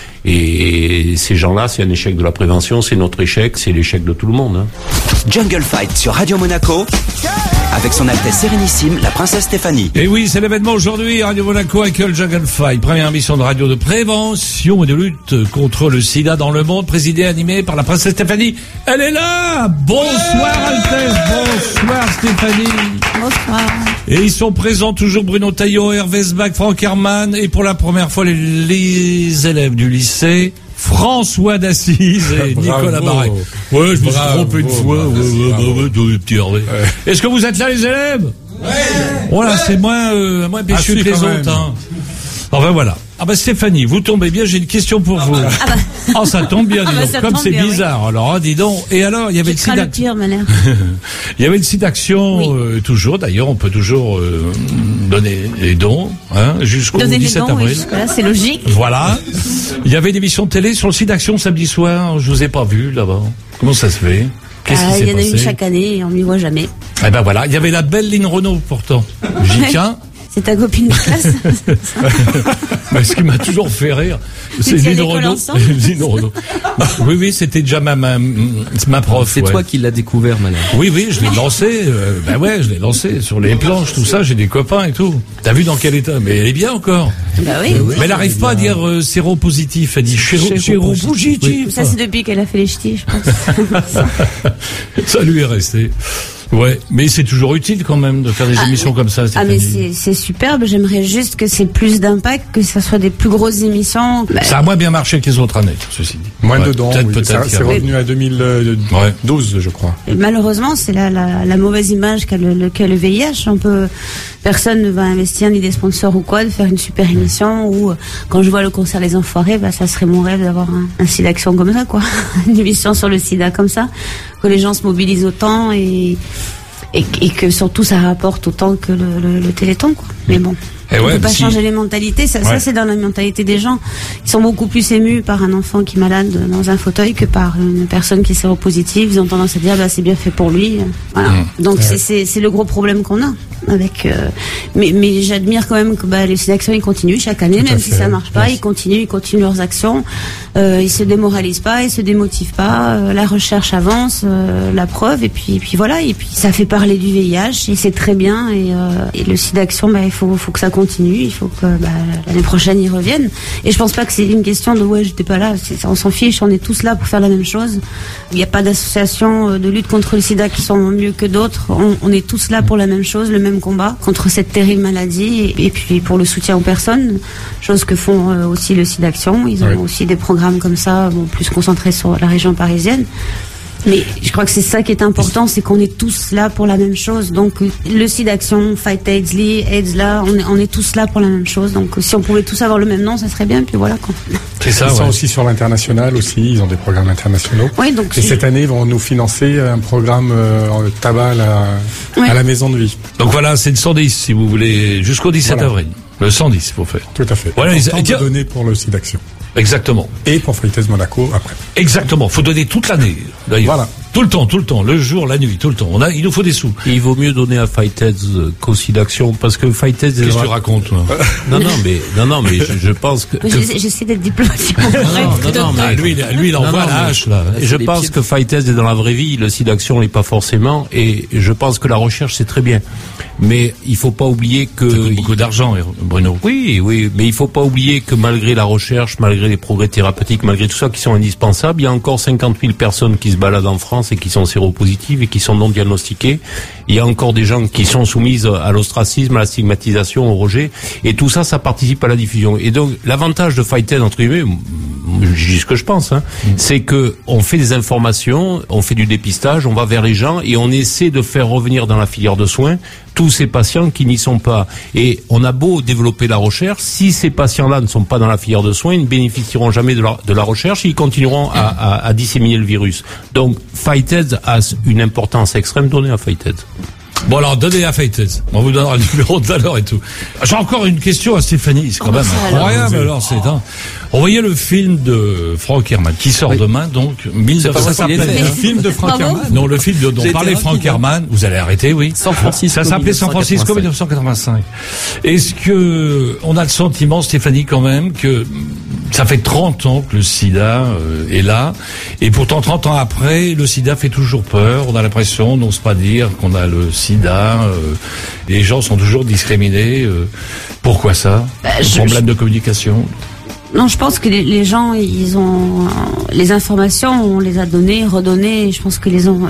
et ces gens-là, c'est un échec de la prévention, c'est notre échec, c'est l'échec de tout le monde. Hein. Jungle Fight sur Radio Monaco, avec son Altesse Sérénissime, la princesse Stéphanie. Et oui, c'est l'événement aujourd'hui, Radio Monaco accueille Jungle Fight, première émission de radio de prévention et de lutte contre le sida dans le monde, présidée, animée par la princesse Stéphanie. Elle est là! Bonsoir Altesse, bonsoir Stéphanie. Bonsoir. Et ils sont présents toujours Bruno Taillot, Hervé Sbach, Franck Herman, et pour la première fois les élèves du lycée, François d'Assise et Nicolas Barret. Ouais, je me suis trompé une fois. Petit Hervé. Est-ce que vous êtes là, les élèves? Ouais. Voilà, c'est moins péchu que les autres. Hein. Enfin voilà. Ah bah Stéphanie, vous tombez bien, j'ai une question pour vous. Ah bah. Oh, ça tombe bien, dis donc. Comme c'est bizarre. Oui. Alors, dis donc. Et alors, il y avait le sida. Il y avait le sida d'action, oui. Toujours. D'ailleurs, on peut toujours donner les dons, hein, jusqu'au 17 avril. Oui, voilà, c'est logique. Voilà. Il y avait une émission de télé sur le sida d'action samedi soir. Je vous ai pas vu là-bas. Comment ça se fait? Qu'est-ce qui s'est passé? Il y en a une chaque année et on m'y voit jamais. Eh ben voilà. Il y avait la belle Lynn Renaud pourtant. J'y tiens. C'est ta copine de classe. Mais ce qui m'a toujours fait rire, c'est Lynn Renaud. Oui, c'était déjà ma prof. C'est toi qui l'as découvert, madame. Oui, je l'ai lancé. Je l'ai lancé sur les planches, tout ça. J'ai des copains et tout. T'as vu dans quel état? Mais elle est bien encore. Bah oui. Mais elle n'arrive pas à dire séropositif. Elle dit séropositif. Oui. Ça, c'est depuis qu'elle a fait les ch'tis, je pense. Ça lui est resté. Ouais, mais c'est toujours utile quand même de faire des émissions comme ça. Mais c'est superbe. J'aimerais juste que c'est plus d'impact, que ça soit des plus grosses émissions. Ça a moins bien marché que les autres années, ceci dit. Moins dedans. Peut-être. C'est revenu à 2012, je crois. Et malheureusement, c'est la mauvaise image qu'a le VIH. Personne ne va investir ni des sponsors ou quoi de faire une super émission. Ou quand je vois le concert Les Enfoirés, ça serait mon rêve d'avoir un sida action comme ça, quoi. Une émission sur le sida comme ça, que les gens se mobilisent autant et que surtout ça rapporte autant que le Téléthon, quoi. Mais bon, on peut pas changer les mentalités. Ça c'est dans la mentalité des gens. Ils sont beaucoup plus émus par un enfant qui est malade dans un fauteuil que par une personne qui est séropositive. Ils ont tendance à dire c'est bien fait pour lui. Voilà. Donc c'est le gros problème qu'on a avec. Mais j'admire quand même que les SIDAction ils continuent chaque année, même si ça marche pas, ils continuent leurs actions. Ils se démoralisent pas, ils se démotivent pas. La recherche avance, la preuve et puis voilà. Et puis ça fait parler du VIH et c'est très bien. Et le SIDAction, il faut que ça continue. Il faut que l'année prochaine ils reviennent. Et je pense pas que c'est une question de j'étais pas là. On s'en fiche. On est tous là pour faire la même chose. Il n'y a pas d'association de lutte contre le sida qui sont mieux que d'autres. On est tous là pour la même chose, le même combat contre cette terrible maladie. Et puis pour le soutien aux personnes, chose que font aussi le SIDAction. Ils ont aussi des programmes comme ça, plus concentrés sur la région parisienne. Mais je crois que c'est ça qui est important, c'est qu'on est tous là pour la même chose. Donc le SIDAction, Fight AIDS, AIDS là, on est tous là pour la même chose. Donc si on pouvait tous avoir le même nom, ça serait bien. Puis voilà quoi. C'est ça. Ils sont aussi sur l'international aussi. Ils ont des programmes internationaux. Oui, donc. Et cette année, ils vont nous financer un programme tabac à la maison de vie. Donc voilà, c'est le 110 si vous voulez jusqu'au 17 avril. Le 110 faut faire. Tout à fait. Voilà, de donner pour le SIDAction. Exactement. Et pour Fight AIDS Monaco après. Exactement. Faut donner toute l'année. D'ailleurs. Voilà. Tout le temps, le jour, la nuit, tout le temps. Il nous faut des sous. Et il vaut mieux donner à Fight AIDS qu'au SIDAction parce que Fight AIDS. Qu'est-ce que tu racontes, toi? Non, mais je pense que. J'essaie d'être diplomatique. Non, mais lui, il envoie la hache, là. Et je pense que Fight AIDS est dans la vraie vie, le SIDAction l'est pas forcément, et je pense que la recherche c'est très bien. Mais il faut pas oublier que. Ça coûte beaucoup d'argent, Bruno. Oui, mais il faut pas oublier que malgré la recherche, malgré les progrès thérapeutiques, malgré tout ça qui sont indispensables, il y a encore 50 000 personnes qui se baladent en France et qui sont séropositives et qui sont non diagnostiquées. Il y a encore des gens qui sont soumises à l'ostracisme, à la stigmatisation, au rejet. Et tout ça, ça participe à la diffusion. Et donc, l'avantage de Fight AIDS, entre guillemets, je dis ce que je pense, c'est que on fait des informations, on fait du dépistage, on va vers les gens et on essaie de faire revenir dans la filière de soins tous ces patients qui n'y sont pas. Et on a beau développer la recherche, si ces patients-là ne sont pas dans la filière de soins, ils ne bénéficieront jamais de la recherche et ils continueront à disséminer le virus. Donc, Fight AIDS a une importance extrême donnée à Fight AIDS. Bon alors, donnez à Fight AIDS. On vous donnera le numéro tout à l'heure et tout. J'ai encore une question à Stéphanie. C'est quand même incroyable. Alors, c'est on voyait le film de Franck Herman qui sort demain, donc 1900. Le film de Franck Herman. Non, le film dont parlait Franck Herman. Vous allez arrêter, oui. San Francisco. Ça s'appelait San Francisco 1985. Est-ce que on a le sentiment, Stéphanie, quand même, que ça fait 30 ans que le sida est là, et pourtant 30 ans après, le sida fait toujours peur. On a l'impression, on n'ose pas dire qu'on a le sida. Les gens sont toujours discriminés. Pourquoi ça? Problème de communication? Non, je pense que les gens, ils ont les informations, on les a données, redonnées. Je pense que les gens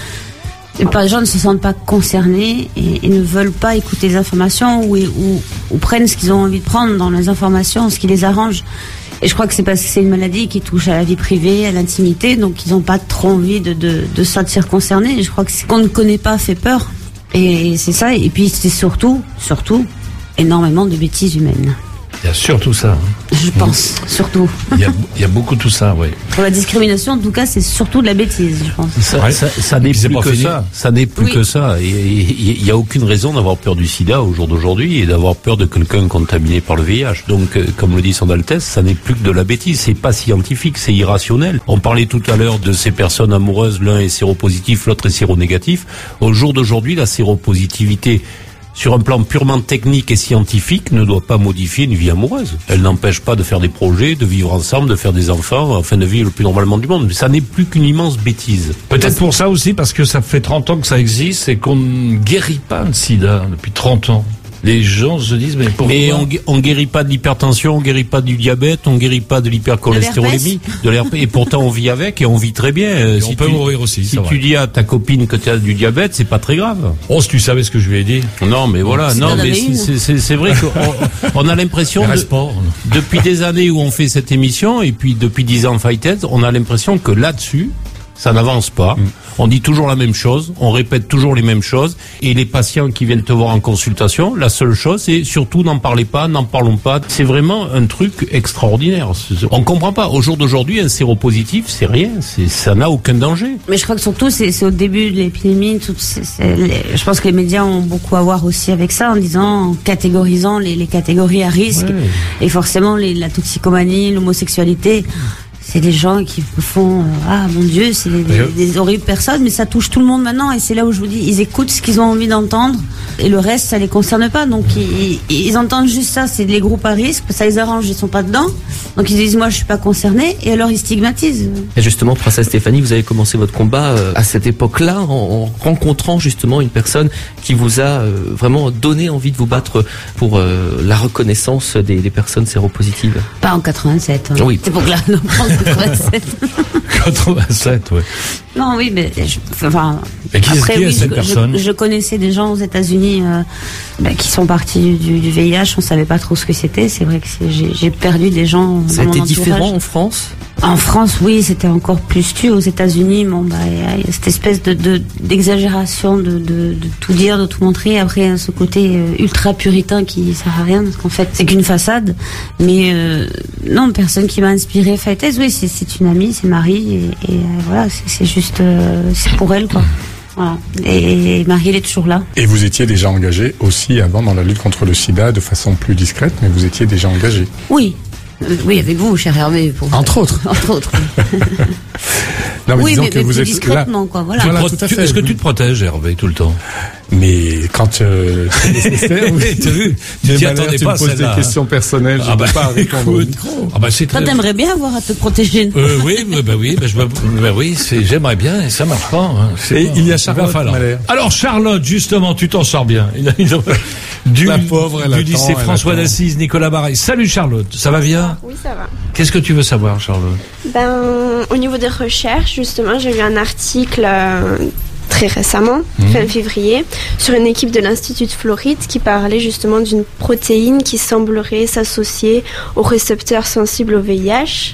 ne se sentent pas concernés et ne veulent pas écouter les informations ou prennent ce qu'ils ont envie de prendre dans les informations, ce qui les arrange. Et je crois que c'est parce que c'est une maladie qui touche à la vie privée, à l'intimité, donc ils n'ont pas trop envie de se sentir concernés. Et je crois que ce qu'on ne connaît pas fait peur. Et c'est ça. Et puis c'est surtout, énormément de bêtises humaines. Il y a surtout ça. Je pense, surtout. Il y a beaucoup tout ça, oui. Pour la discrimination, en tout cas, c'est surtout de la bêtise, je pense. Ça n'est plus que ça. Ça n'est plus que ça. Il n'y a aucune raison d'avoir peur du sida au jour d'aujourd'hui et d'avoir peur de quelqu'un contaminé par le VIH. Donc, comme le dit son Altesse, ça n'est plus que de la bêtise. C'est pas scientifique, c'est irrationnel. On parlait tout à l'heure de ces personnes amoureuses, l'un est séropositif, l'autre est séronégatif. Au jour d'aujourd'hui, la séropositivité, sur un plan purement technique et scientifique, ne doit pas modifier une vie amoureuse. Elle n'empêche pas de faire des projets, de vivre ensemble, de faire des enfants, enfin de vivre le plus normalement du monde. Mais ça n'est plus qu'une immense bêtise. Peut-être pour ça aussi, parce que ça fait 30 ans que ça existe et qu'on ne guérit pas le sida depuis 30 ans. Les gens se disent, mais pourquoi? Mais on guérit pas de l'hypertension, on guérit pas du diabète, on guérit pas de l'hypercholestérolémie, de l'herpès, et pourtant on vit avec et on vit très bien. On peut mourir aussi. Si tu dis à ta copine que tu as du diabète, c'est pas très grave. Oh, si tu savais ce que je lui ai dit. Non, mais voilà, non, mais c'est vrai qu'on a l'impression depuis des années où on fait cette émission, et puis depuis 10 ans Fight AIDS, on a l'impression que là-dessus, ça n'avance pas. On dit toujours la même chose, on répète toujours les mêmes choses, et les patients qui viennent te voir en consultation, la seule chose, c'est surtout n'en parlez pas, n'en parlons pas. C'est vraiment un truc extraordinaire. On comprend pas. Au jour d'aujourd'hui, un séropositif, c'est rien, ça n'a aucun danger. Mais je crois que surtout, c'est au début de l'épidémie. Je pense que les médias ont beaucoup à voir aussi avec ça, en catégorisant les catégories à risque, et forcément la toxicomanie, l'homosexualité. c'est des gens qui font ah mon Dieu, c'est des horribles personnes, mais ça touche tout le monde maintenant, et c'est là où je vous dis, ils écoutent ce qu'ils ont envie d'entendre, et le reste ça les concerne pas, donc ils entendent juste ça, c'est les groupes à risque, ça les arrange, ils sont pas dedans, donc ils disent moi je suis pas concerné, et alors ils stigmatisent. Et justement, princesse Stéphanie, vous avez commencé votre combat à cette époque-là en rencontrant justement une personne qui vous a vraiment donné envie de vous battre pour la reconnaissance des personnes séropositives. Pas en 87. Oui. C'est pour que là, non, pas en 87. 87, ouais. Non, oui, mais cette personne je connaissais des gens aux États-Unis qui sont partis du VIH. On savait pas trop ce que c'était. C'est vrai que j'ai perdu des gens. Ça a été différent en France. En France, oui, c'était encore plus tué. Aux États-Unis, il y a cette espèce d'exagération de tout dire, de tout montrer. Après, ce côté ultra puritain qui sert à rien, parce qu'en fait, c'est qu'une façade. Mais non, personne qui m'a inspiré. Faïtez, oui, c'est une amie, c'est Marie, et voilà, c'est juste, c'est pour elle, quoi. Voilà. Et Marie, elle est toujours là. Et vous étiez déjà engagé aussi avant dans la lutte contre le sida de façon plus discrète, mais vous étiez déjà engagé. Oui. Oui, avec vous, cher Hervé. Entre autres. Entre autres. Non, mais oui, disons mais que vous êtes discrètement, quoi. Voilà. Tout à fait. Est-ce que tu te protèges, Hervé, tout le temps? Mais quand c'est nécessaire, oui. Tu t'y attendais pas, tu me poses des questions personnelles, je ne peux pas répondre au micro. Toi, t'aimerais bien avoir à te protéger. Oui, j'aimerais bien, et ça marche pas. Hein. Et il y a Charlotte Mahler. Alors Charlotte, justement, tu t'en sors bien. La pauvre, du lycée François d'Assise, Nicolas Barret. Salut Charlotte, ça va bien? Oui, ça va. Qu'est-ce que tu veux savoir, Charlotte? Au niveau des recherches, justement, j'ai lu un article très récemment, fin février, sur une équipe de l'Institut de Floride qui parlait justement d'une protéine qui semblerait s'associer aux récepteurs sensibles au VIH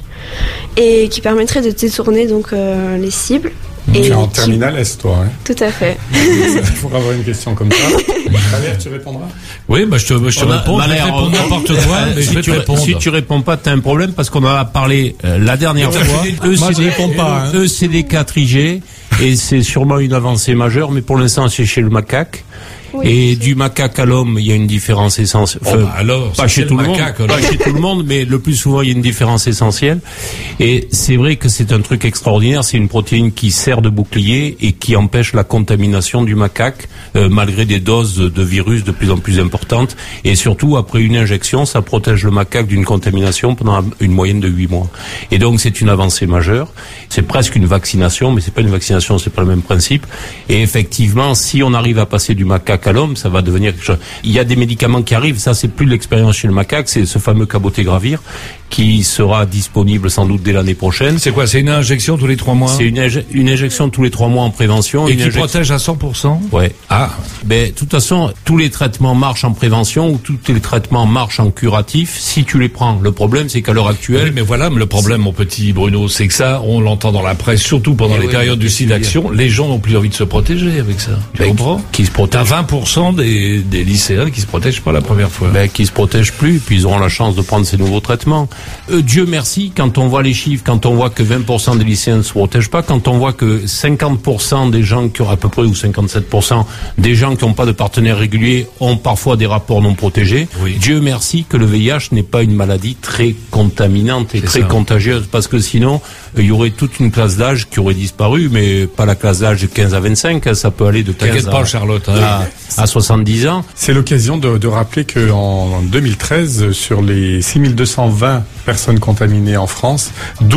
et qui permettrait de détourner donc les cibles. Tu es en terminale S, toi, hein? Tout à fait. Pour avoir une question comme ça, Valère, tu répondras? Oui, je te réponds. Je réponds n'importe quoi, mais je vais te répondre. Si tu réponds pas, t'as un problème parce qu'on en a parlé la dernière fois. Moi, je réponds pas. Hein. ECD4IG, et c'est sûrement une avancée majeure, mais pour l'instant, c'est chez le macaque. Oui, et du macaque à l'homme, il y a une différence essentielle. Alors, pas chez tout le monde, pas chez tout le monde, mais le plus souvent, il y a une différence essentielle. Et c'est vrai que c'est un truc extraordinaire. C'est une protéine qui sert de bouclier et qui empêche la contamination du macaque, malgré des doses de virus de plus en plus importantes. Et surtout, après une injection, ça protège le macaque d'une contamination pendant une moyenne de 8 mois. Et donc, c'est une avancée majeure. C'est presque une vaccination, mais c'est pas une vaccination, c'est pas le même principe. Et effectivement, si on arrive à passer du macaque à l'homme, ça va devenir quelque chose. Il y a des médicaments qui arrivent, ça c'est plus l'expérience chez le macaque, c'est ce fameux cabotegravir qui sera disponible sans doute dès l'année prochaine. C'est quoi? C'est une injection tous les 3 mois? C'est une injection tous les 3 mois en prévention. Et qui protège à 100%? Ouais. Ah. Ben, de toute façon, tous les traitements marchent en prévention ou tous les traitements marchent en curatif si tu les prends. Le problème, c'est qu'à l'heure actuelle... Oui, mais voilà, le problème, mon petit Bruno, c'est que ça, on l'entend dans la presse, surtout pendant les périodes du SIDAction, les gens n'ont plus envie de se protéger avec ça. Tu comprends? Qui se protègent. T'as 20% des lycéens qui se protègent pas la première fois. Ben, qui se protègent plus, puis ils auront la chance de prendre ces nouveaux traitements. Dieu merci, quand on voit les chiffres, quand on voit que 20% des lycéens ne se protègent pas, quand on voit que 50% des gens qui ont à peu près, ou 57% des gens qui n'ont pas de partenaire régulier ont parfois des rapports non protégés. Oui. Dieu merci que le VIH n'est pas une maladie très contaminante et très contagieuse, parce que sinon, il y aurait toute une classe d'âge qui aurait disparu, mais pas la classe d'âge de 15 à 25, ça peut aller de 15 pas, Charlotte, à 70 ans. C'est l'occasion de rappeler qu'en 2013, sur les 6220 personnes contaminées en France,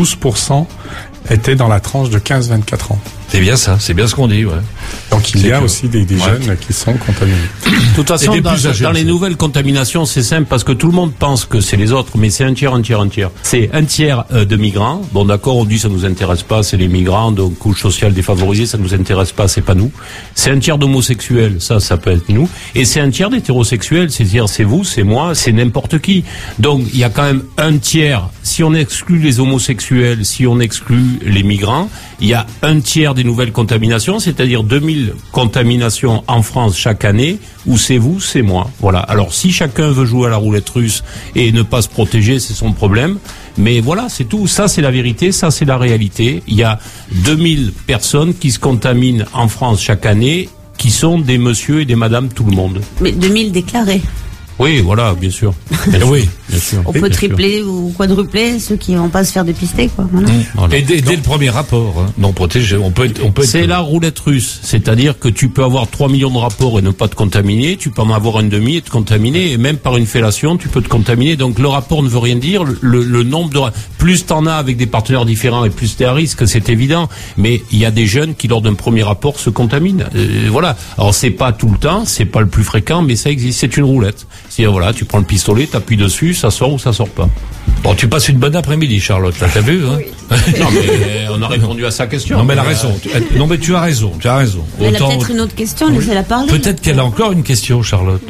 12% étaient dans la tranche de 15-24 ans. C'est bien ça, c'est bien ce qu'on dit, ouais. Donc il y a aussi des jeunes qui sont contaminés. De toute façon, dans les nouvelles contaminations, c'est simple parce que tout le monde pense que c'est les autres, mais c'est un tiers. C'est un tiers de migrants. Bon, d'accord, on dit ça nous intéresse pas, c'est les migrants, donc couche sociale défavorisée, ça nous intéresse pas, c'est pas nous. C'est un tiers d'homosexuels, ça peut être nous. Et c'est un tiers d'hétérosexuels, c'est-à-dire c'est vous, c'est moi, c'est n'importe qui. Donc il y a quand même un tiers. Si on exclut les homosexuels, si on exclut les migrants, il y a un tiers des nouvelles contaminations, c'est-à-dire 2000 contaminations en France chaque année, où c'est vous, c'est moi. Voilà. Alors si chacun veut jouer à la roulette russe et ne pas se protéger, c'est son problème. Mais voilà, c'est tout. Ça, c'est la vérité, ça, c'est la réalité. Il y a 2000 personnes qui se contaminent en France chaque année, qui sont des monsieur et des madame tout le monde. Mais 2000 déclarés. Oui, voilà, bien sûr. Oui, bien sûr. On peut tripler ou quadrupler ceux qui vont pas se faire dépister, quoi. Voilà. Voilà. Et dès le premier rapport, non protégé, on peut être... C'est la roulette russe. C'est-à-dire que tu peux avoir 3 millions de rapports et ne pas te contaminer, tu peux en avoir un demi et te contaminer, et même par une fellation, tu peux te contaminer. Donc le rapport ne veut rien dire. Le nombre de... Plus t'en as avec des partenaires différents et plus t'es à risque, c'est évident. Mais il y a des jeunes qui, lors d'un premier rapport, se contaminent. Voilà. Alors c'est pas tout le temps, c'est pas le plus fréquent, mais ça existe. C'est une roulette. C'est-à-dire, voilà, tu prends le pistolet, t'appuies dessus, ça sort ou ça sort pas. Bon, tu passes une bonne après-midi, Charlotte, là, t'as vu, hein? Oui. Non, mais on a répondu à sa question. Non, mais elle a raison. Non, mais tu as raison, tu as raison. Mais elle a peut-être une autre question, laissez-la parler. Peut-être qu'elle a encore une question, Charlotte.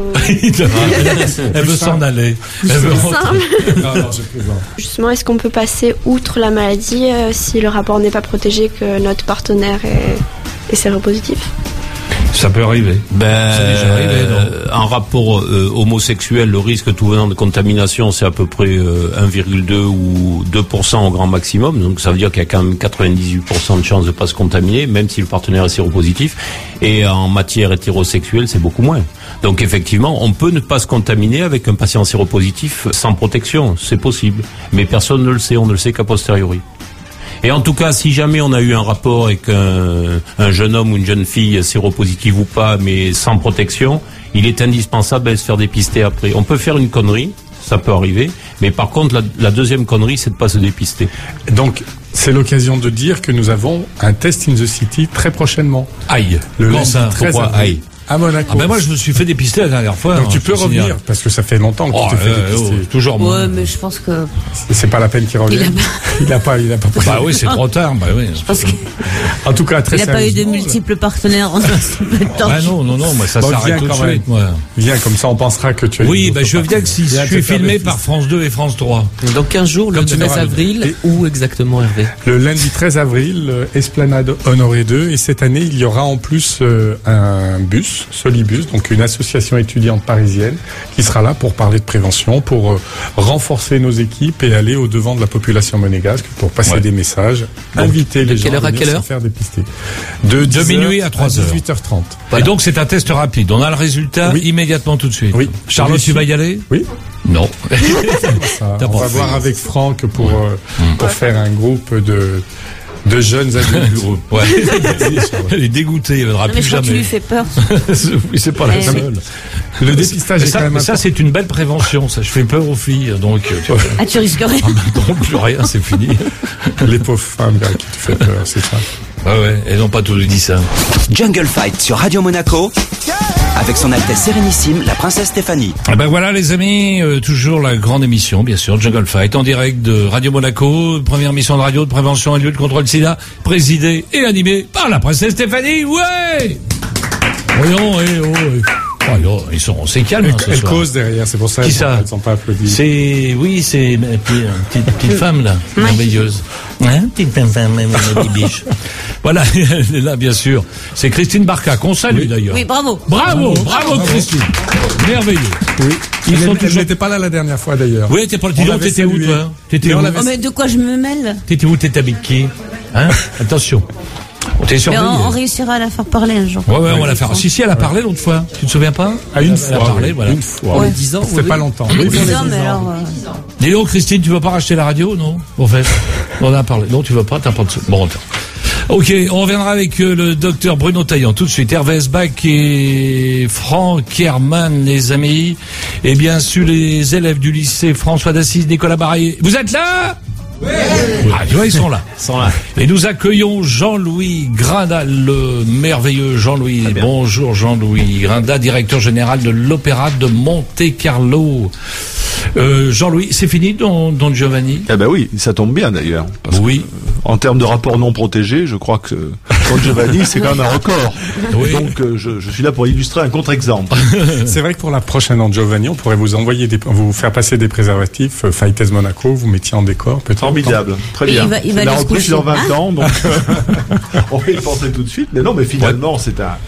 Elle veut s'en aller. Elle veut rentrer. Justement, est-ce qu'on peut passer outre la maladie si le rapport n'est pas protégé, que notre partenaire est séropositif? Ça peut arriver. C'est déjà arrivé, non? En rapport homosexuel, le risque tout venant de contamination, c'est à peu près 1,2 ou 2% au grand maximum. Donc ça veut dire qu'il y a quand même 98% de chances de pas se contaminer, même si le partenaire est séropositif. Et en matière hétérosexuelle, c'est beaucoup moins. Donc effectivement, on peut ne pas se contaminer avec un patient séropositif sans protection. C'est possible. Mais personne ne le sait. On ne le sait qu'a posteriori. Et en tout cas, si jamais on a eu un rapport avec un jeune homme ou une jeune fille séropositive ou pas, mais sans protection, il est indispensable de se faire dépister après. On peut faire une connerie, ça peut arriver, mais par contre, la deuxième connerie, c'est de pas se dépister. Donc, c'est l'occasion de dire que nous avons un test in the city très prochainement. Aïe. Comment ça? Pourquoi aïe? À Monaco. Ah ben moi je me suis fait dépister la dernière fois. Donc tu peux revenir parce que ça fait longtemps que tu t'es fait dépister. Toujours moi. Ouais, mais je pense que c'est pas la peine qu'il revienne. Il a pas. Bah oui, c'est trop tard. Bah oui. Je pense que... En tout cas, très il n'a pas eu de multiples partenaires en si peu de temps. Ah non, moi ça s'arrête tout de suite. Viens, comme ça on pensera que tu as. Oui, je viens que si je suis filmé par France 2 et France 3. Dans 15 jours, le 13 avril, où exactement, Hervé? Le lundi 13 avril, Esplanade Honoré 2, et cette année il y aura en plus un bus, Solibus, donc une association étudiante parisienne qui sera là pour parler de prévention, pour renforcer nos équipes et aller au devant de la population monégasque pour passer des messages, inviter les gens à venir se faire dépister. De minuit à 3h. 18h30. Voilà. Et donc c'est un test rapide. On a le résultat immédiatement tout de suite. Oui. Charlotte, tu vas y aller? Oui. Non. On va voir avec Franck pour faire un groupe de jeunes adultes. Ouais. Elle est dégoûtée, elle ne viendra plus jamais. Tu lui fais peur. Oui, c'est pas la seule. Le dépistage est quand même ça, c'est une belle prévention. Ça, je fais peur aux filles, donc. Tu risques rien. Donc plus rien, c'est fini. Les pauvres femmes là, qui te font peur, c'est ça. Ah ouais, elles n'ont pas tous dit ça. Jungle Fight sur Radio Monaco. Avec son Altesse Sérénissime, la princesse Stéphanie. Ben voilà les amis, toujours la grande émission, bien sûr, Jungle Fight, en direct de Radio Monaco, première émission de radio de prévention et de lutte contre le sida, présidée et animée par la princesse Stéphanie, ouais. Voyons, c'est calme. Elle cause derrière, c'est pour ça qu'elles ne sont pas applaudies. C'est une petite femme là, merveilleuse. Hein, petite femme, bibiche. Voilà, elle est là bien sûr. C'est Christine Barca qu'on salue d'ailleurs. Oui, bravo. Bravo Christine. Merveilleux. Oui. Elle n'était pas là la dernière fois d'ailleurs. Oui, t'étais où toi? T'étais où? Mais de quoi je me mêle? T'étais où? T'étais avec qui? Hein? Attention. On réussira à la faire parler un jour. Ouais, on va la faire. Si, elle a parlé l'autre fois. Tu te souviens pas? Une fois. Elle a parlé, voilà. Une fois. 10 ans. Ça fait pas longtemps. 10 ans, mais alors. Dis donc, Christine, tu vas pas racheter la radio, non? En fait. On en a parlé. Non, tu vas pas, t'as pas de... Bon, attends. Ok, on reviendra avec le docteur Bruno Taillant tout de suite. Hervé Esbach et Franck Herman, les amis. Et bien sûr, les élèves du lycée François d'Assise, Nicolas Barrier. Vous êtes là? Oui. Ah, tu vois, ils sont là. Et nous accueillons Jean-Louis Grinda, le merveilleux Jean-Louis. Bonjour Jean-Louis Grinda, directeur général de l'Opéra de Monte-Carlo. Jean-Louis, c'est fini Don Giovanni? Eh ben oui, ça tombe bien d'ailleurs. Oui. En termes de rapport non protégé, je crois que Don Giovanni, c'est quand même un record. Oui. Donc je suis là pour illustrer un contre-exemple. C'est vrai que pour la prochaine Don Giovanni, on pourrait vous envoyer vous faire passer des préservatifs Fightez Monaco, vous mettiez en décor peut-être. Formidable, très bien. Il va la reprise dans 20 ans, donc on va y penser tout de suite. Mais non, mais finalement, c'est un...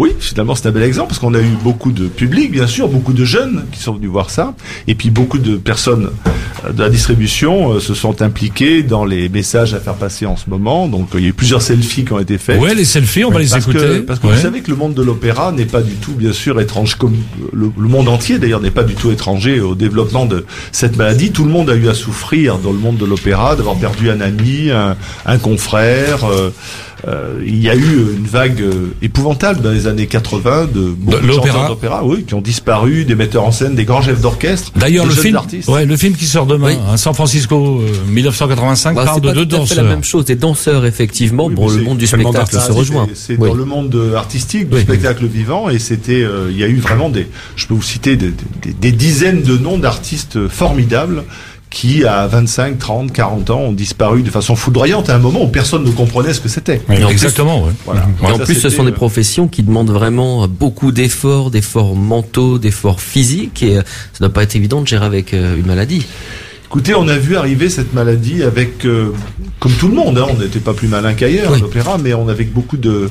Oui, finalement, c'est un bel exemple parce qu'on a eu beaucoup de public, bien sûr, beaucoup de jeunes qui sont venus voir ça, et puis beaucoup de personnes de la distribution se sont impliquées dans les messages à faire passer en ce moment. Donc, il y a eu plusieurs selfies qui ont été faits. Ouais, les selfies, on va les écouter. Parce que vous savez que le monde de l'opéra n'est pas du tout, bien sûr, étrange, comme le monde entier, d'ailleurs, n'est pas du tout étranger au développement de cette maladie. Tout le monde a eu à souffrir dans le monde de l'opéra, d'avoir perdu un ami, un confrère. Il y a eu une vague épouvantable dans les années 80 de chanteurs d'opéra, oui, qui ont disparu, des metteurs en scène, des grands chefs d'orchestre. D'ailleurs, le film qui sort demain, San Francisco 1985, parle de deux danseurs. C'est la même chose, des danseurs effectivement. Bon, le monde du spectacle se rejoint. C'est dans le monde artistique du spectacle vivant, et c'était, il y a eu vraiment je peux vous citer des dizaines de noms d'artistes formidables qui, à 25, 30, 40 ans, ont disparu de façon foudroyante à un moment où personne ne comprenait ce que c'était. Oui, exactement, oui. Voilà. Et en plus, ce sont des professions qui demandent vraiment beaucoup d'efforts mentaux, d'efforts physiques, et ça ne doit pas être évident de gérer avec une maladie. Écoutez, on a vu arriver cette maladie avec, comme tout le monde, on n'était pas plus malin qu'ailleurs à l'opéra, mais on avait beaucoup de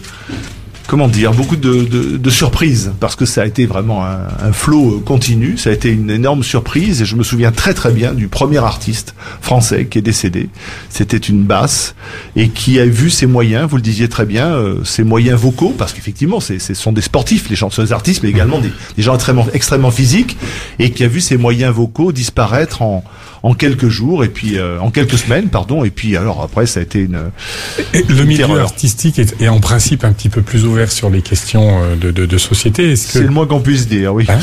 surprises, parce que ça a été vraiment un flot continu, ça a été une énorme surprise, et je me souviens très très bien du premier artiste français qui est décédé. C'était une basse, et qui a vu ses moyens, vous le disiez très bien, ses moyens vocaux, parce qu'effectivement ce sont des sportifs, les chanteuses artistes, mais également des gens extrêmement physiques, et qui a vu ses moyens vocaux disparaître en quelques jours, et puis en quelques semaines, pardon, et puis alors après ça a été le milieu artistique est en principe un petit peu plus ouvert sur les questions de société. C'est le moins qu'on puisse dire, oui.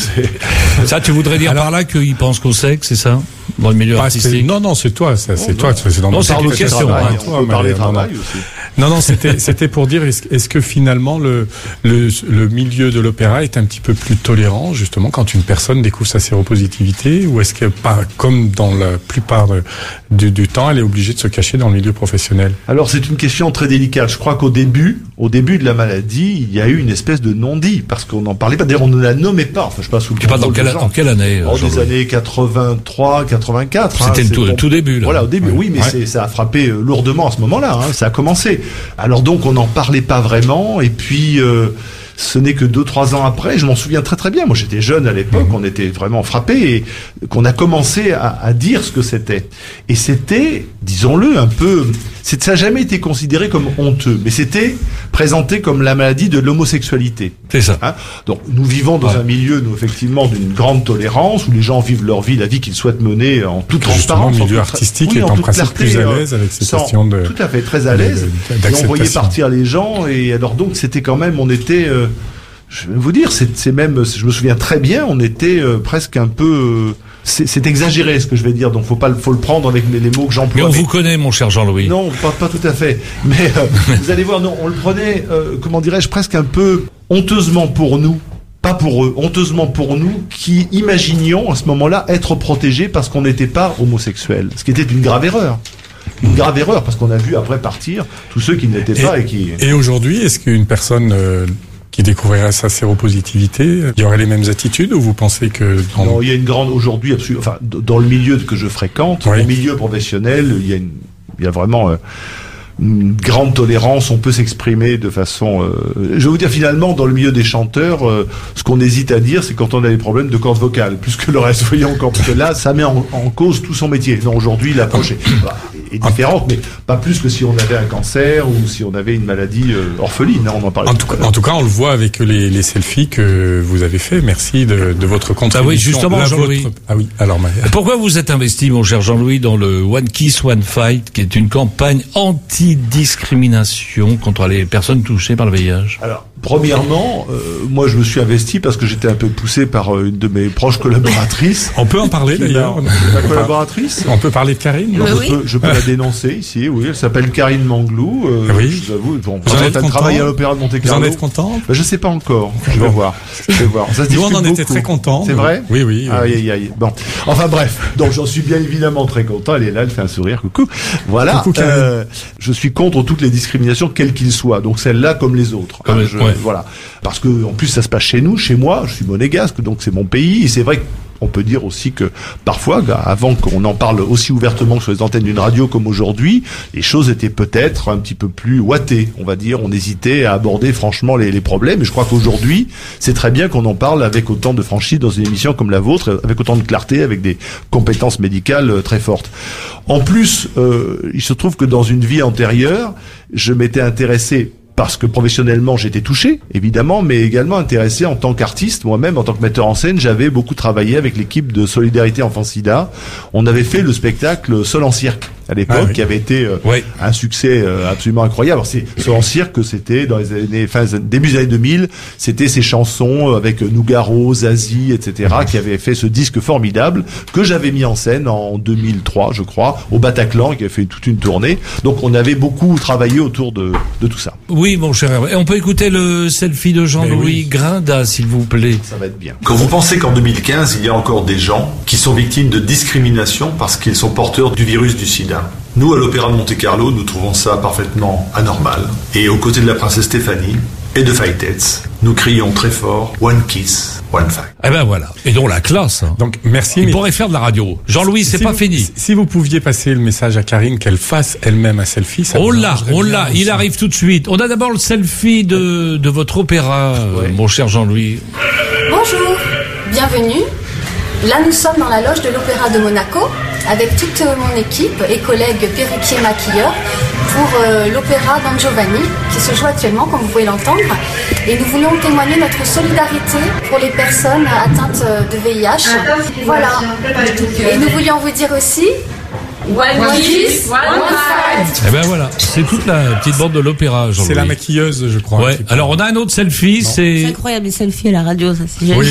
Ça, tu voudrais dire par là qu'ils pensent qu'au sexe, c'est ça, dans le milieu artistique? Non, c'est toi, c'est toi. C'est dans une question. On peut parler de travail aussi. Non, c'était pour dire, est-ce que finalement le milieu de l'opéra est un petit peu plus tolérant, justement, quand une personne découvre sa séropositivité, ou est-ce que, comme dans la plupart du temps, elle est obligée de se cacher dans le milieu professionnel? Alors, c'est une question très délicate. Je crois qu'au début de la maladie, il y a eu une espèce de non-dit, parce qu'on n'en parlait pas, d'ailleurs on ne la nommait pas. Enfin, je sais pas sous le Tu parles en quelle année? Des années 83, 84. C'était le tout début, là. Voilà, au début, oui, mais ça a frappé lourdement à ce moment-là, ça a commencé. Alors donc, on n'en parlait pas vraiment, et puis ce n'est que 2-3 ans après, je m'en souviens très très bien, moi j'étais jeune à l'époque, on était vraiment frappés, et qu'on a commencé à dire ce que c'était. Et c'était, disons-le, un peu... Ça n'a jamais été considéré comme honteux, mais c'était présenté comme la maladie de l'homosexualité. C'est ça. Donc nous vivons dans un milieu, effectivement, d'une grande tolérance, où les gens vivent leur vie, la vie qu'ils souhaitent mener en toute transparence. Le milieu artistique est en principe plus à l'aise avec ces questions de... Tout à fait, très à l'aise. Et on voyait partir les gens, et alors donc c'était quand même, on était... je vais vous dire, c'est même, je me souviens très bien, on était presque un peu... C'est exagéré ce que je vais dire, donc faut le prendre avec les mots que j'emploie. Mais on vous connaît, mon cher Jean-Louis. Non, pas tout à fait. Mais vous allez voir, non, on le prenait, comment dirais-je, presque un peu honteusement pour nous, pas pour eux, honteusement pour nous, qui imaginions à ce moment-là être protégés parce qu'on n'était pas homosexuels, ce qui était une grave erreur. Une grave erreur, parce qu'on a vu après partir tous ceux qui ne l'étaient pas et qui... Et aujourd'hui, est-ce qu'une personne... qui découvrirait sa séropositivité, il y aurait les mêmes attitudes, ou vous pensez que... Non, il y a une grande, aujourd'hui, enfin, dans le milieu que je fréquente, au milieu professionnel, il y a vraiment une grande tolérance, on peut s'exprimer de façon... je vais vous dire, finalement, dans le milieu des chanteurs, ce qu'on hésite à dire, c'est quand on a des problèmes de cordes vocales, plus que le reste, voyons encore, parce que là, ça met en cause tout son métier. Non, aujourd'hui, l'approche est différente, mais pas plus que si on avait un cancer ou si on avait une maladie orpheline. On en parlait. En tout cas, on le voit avec les selfies que vous avez fait. Merci de votre contribution. Ah oui, justement, Jean-Louis. Ah oui, alors pourquoi vous êtes investi, mon cher Jean-Louis, dans le One Kiss, One Fight, qui est une campagne anti-discrimination contre les personnes touchées par le VIH? Alors, premièrement, moi je me suis investi parce que j'étais un peu poussé par une de mes proches collaboratrices. On peut en parler d'ailleurs. La collaboratrice. On peut parler de Karine. Je peux la dénoncer ici. Oui, elle s'appelle Karine Manglou. Oui. Je vous avoue. Bon, elle travaille à l'Opéra de Monte-Carlo. Vous en êtes content? Je sais pas encore. Je vais voir. Ça se Nous on en était très contents. C'est vrai? Oui. Aïe. Bon. Enfin bref. Donc j'en suis bien évidemment très content. Elle est là, elle fait un sourire. Coucou. Voilà. Coucou, je suis contre toutes les discriminations, quelles qu'ils soient. Donc celle-là comme les autres. Voilà. Parce que en plus ça se passe chez nous, chez moi. Je suis monégasque, donc c'est mon pays. Et c'est vrai que on peut dire aussi que parfois, avant qu'on en parle aussi ouvertement sur les antennes d'une radio comme aujourd'hui, les choses étaient peut-être un petit peu plus ouatées, on va dire. On hésitait à aborder franchement les problèmes. Et je crois qu'aujourd'hui, c'est très bien qu'on en parle avec autant de franchise dans une émission comme la vôtre, avec autant de clarté, avec des compétences médicales très fortes. En plus, il se trouve que dans une vie antérieure, je m'étais intéressé parce que professionnellement j'étais touché, évidemment, mais également intéressé en tant qu'artiste. Moi-même, en tant que metteur en scène, j'avais beaucoup travaillé avec l'équipe de Solidarité Enfants Sida. On avait fait le spectacle Seul en cirque à l'époque, qui avait été un succès absolument incroyable. Alors, Seul en cirque, c'était dans les années, début des années 2000, c'était ces chansons avec Nougaro, Zazie, etc., qui avaient fait ce disque formidable que j'avais mis en scène en 2003, je crois, au Bataclan, qui a fait toute une tournée. Donc, on avait beaucoup travaillé autour de tout ça. Oui, mon cher Hervé. Et on peut écouter le selfie de Jean-Louis Grinda, s'il vous plaît. Ça va être bien. Quand vous pensez qu'en 2015, il y a encore des gens qui sont victimes de discrimination parce qu'ils sont porteurs du virus du sida, nous, à l'Opéra de Monte-Carlo, nous trouvons ça parfaitement anormal. Et aux côtés de la princesse Stéphanie et de Fightets, nous crions très fort « One kiss, one fight ». Eh ben voilà. Et donc la classe. Donc merci. Il pourrait faire de la radio. Jean-Louis, c'est pas fini. Si vous pouviez passer le message à Karine qu'elle fasse elle-même un selfie, ça on l'a. Il arrive tout de suite. On a d'abord le selfie de votre opéra, mon cher Jean-Louis. Bonjour, bienvenue. Là, nous sommes dans la loge de l'Opéra de Monaco avec toute mon équipe et collègues perruquiers maquilleurs pour l'opéra Don Giovanni qui se joue actuellement, comme vous pouvez l'entendre. Et nous voulons témoigner notre solidarité pour les personnes atteintes de VIH. Voilà. Et nous voulions vous dire aussi... One kiss, one fight. Eh ben voilà, c'est toute la petite bande de l'opéra, Jean-Louis. C'est la maquilleuse, je crois. Ouais. Alors on a un autre selfie, c'est incroyable les selfies à la radio, ça c'est génial. Oui.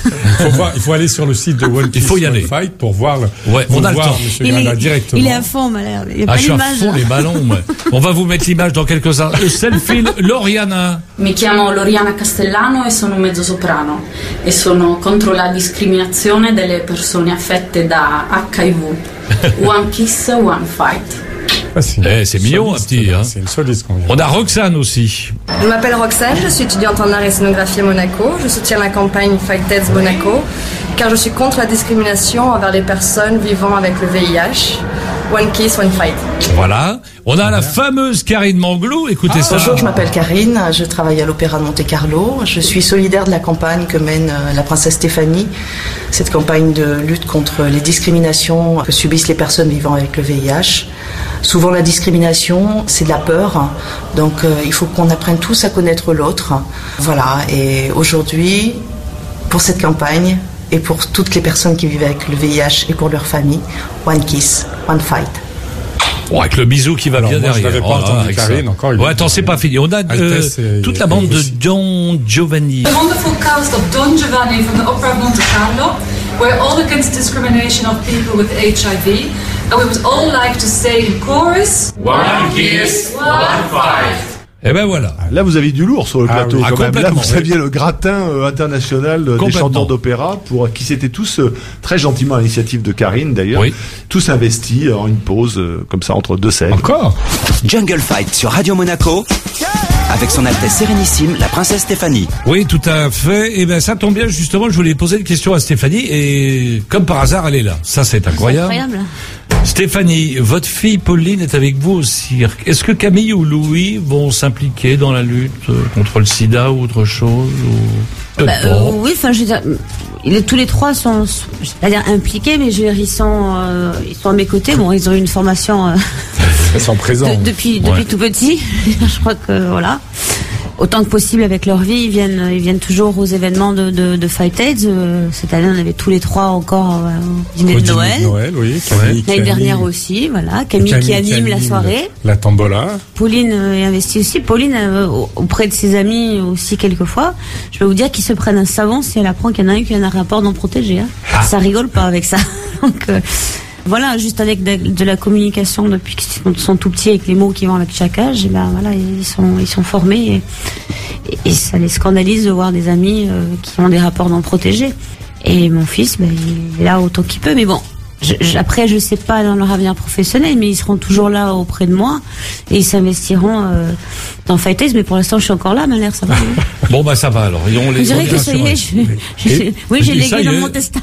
Il faut aller sur le site de One Kiss, One Fight pour voir on a le temps. Monsieur Grinda directement. Il est à fond, malheur. Il y a pas je suis à fond les ballons. On va vous mettre l'image dans quelques instants. Le selfie, Loriana. Mi chiamo Loriana Castellano e sono mezzosoprano e sono contro la discriminazione delle persone affette da HIV. One kiss, one fight. C'est mignon, un petit. C'est une soliste qu'on vient. On a Roxane aussi. Je m'appelle Roxane, je suis étudiante en art et scénographie à Monaco. Je soutiens la campagne Fightets Monaco car je suis contre la discrimination envers les personnes vivant avec le VIH. One kiss, one fight. Voilà. On a la fameuse Karine Manglou. Écoutez ça. Bonjour, je m'appelle Karine. Je travaille à l'Opéra de Monte-Carlo. Je suis solidaire de la campagne que mène la princesse Stéphanie. Cette campagne de lutte contre les discriminations que subissent les personnes vivant avec le VIH. Souvent, la discrimination, c'est de la peur. Donc, il faut qu'on apprenne tous à connaître l'autre. Voilà. Et aujourd'hui, pour cette campagne, et pour toutes les personnes qui vivent avec le VIH et pour leur famille, one kiss, one fight. Oh, avec le bisou qui va bien derrière. Je n'avais pas entendu Karine encore. Attends, c'est pas fini. On a toute la bande de Don Giovanni. The wonderful cast of Don Giovanni from the Opera of Monte Carlo. We're all against discrimination of people with HIV, and we would all like to say in chorus: One kiss, one fight. Et ben voilà. Là, vous avez du lourd sur le plateau. Oui. Quand même. Là, vous aviez le gratin international des chanteurs d'opéra qui s'étaient tous très gentiment à l'initiative de Karine d'ailleurs, tous investis en une pause comme ça entre deux scènes. Encore. Jungle Fight sur Radio Monaco. Avec son Altesse Sérénissime, la princesse Stéphanie. Oui, tout à fait. Et ben ça tombe bien, justement, je voulais poser une question à Stéphanie et comme par hasard, elle est là. Ça, c'est incroyable. C'est incroyable. Stéphanie, votre fille Pauline est avec vous au cirque. Est-ce que Camille ou Louis vont s'impliquer dans la lutte contre le sida ou autre chose oui, enfin, je veux dire, tous les trois sont, je vais pas dire impliqués, mais je veux dire, ils sont à mes côtés. Bon, ils ont eu une formation. Ils sont présents. Depuis tout petit. Je crois que voilà. Autant que possible avec leur vie, ils viennent toujours aux événements de Fight AIDS. Cette année, on avait tous les trois encore au dîner de Noël. Oui. L'année dernière aussi, voilà. Camille qui anime la soirée. La tombola. Pauline est investie aussi. Pauline, auprès de ses amis aussi quelquefois. Je peux vous dire qu'ils se prennent un savon si elle apprend qu'il y en a un qui a un rapport non protégé. Hein. Ça rigole pas avec ça. Donc voilà, juste avec de la communication depuis qu'ils sont tout petits avec les mots qui vont avec chaque âge, et ben voilà, ils sont formés et ça les scandalise de voir des amis qui ont des rapports non protégés. Et mon fils, ben, il est là autant qu'il peut, mais bon, Après, je sais pas dans leur avenir professionnel, mais ils seront toujours là auprès de moi et ils s'investiront dans Fightez. Mais pour l'instant, je suis encore là, Malher, ça va. Bon, bah ça va alors. On dirait que ça y est, oui, j'ai légué dans mon testament.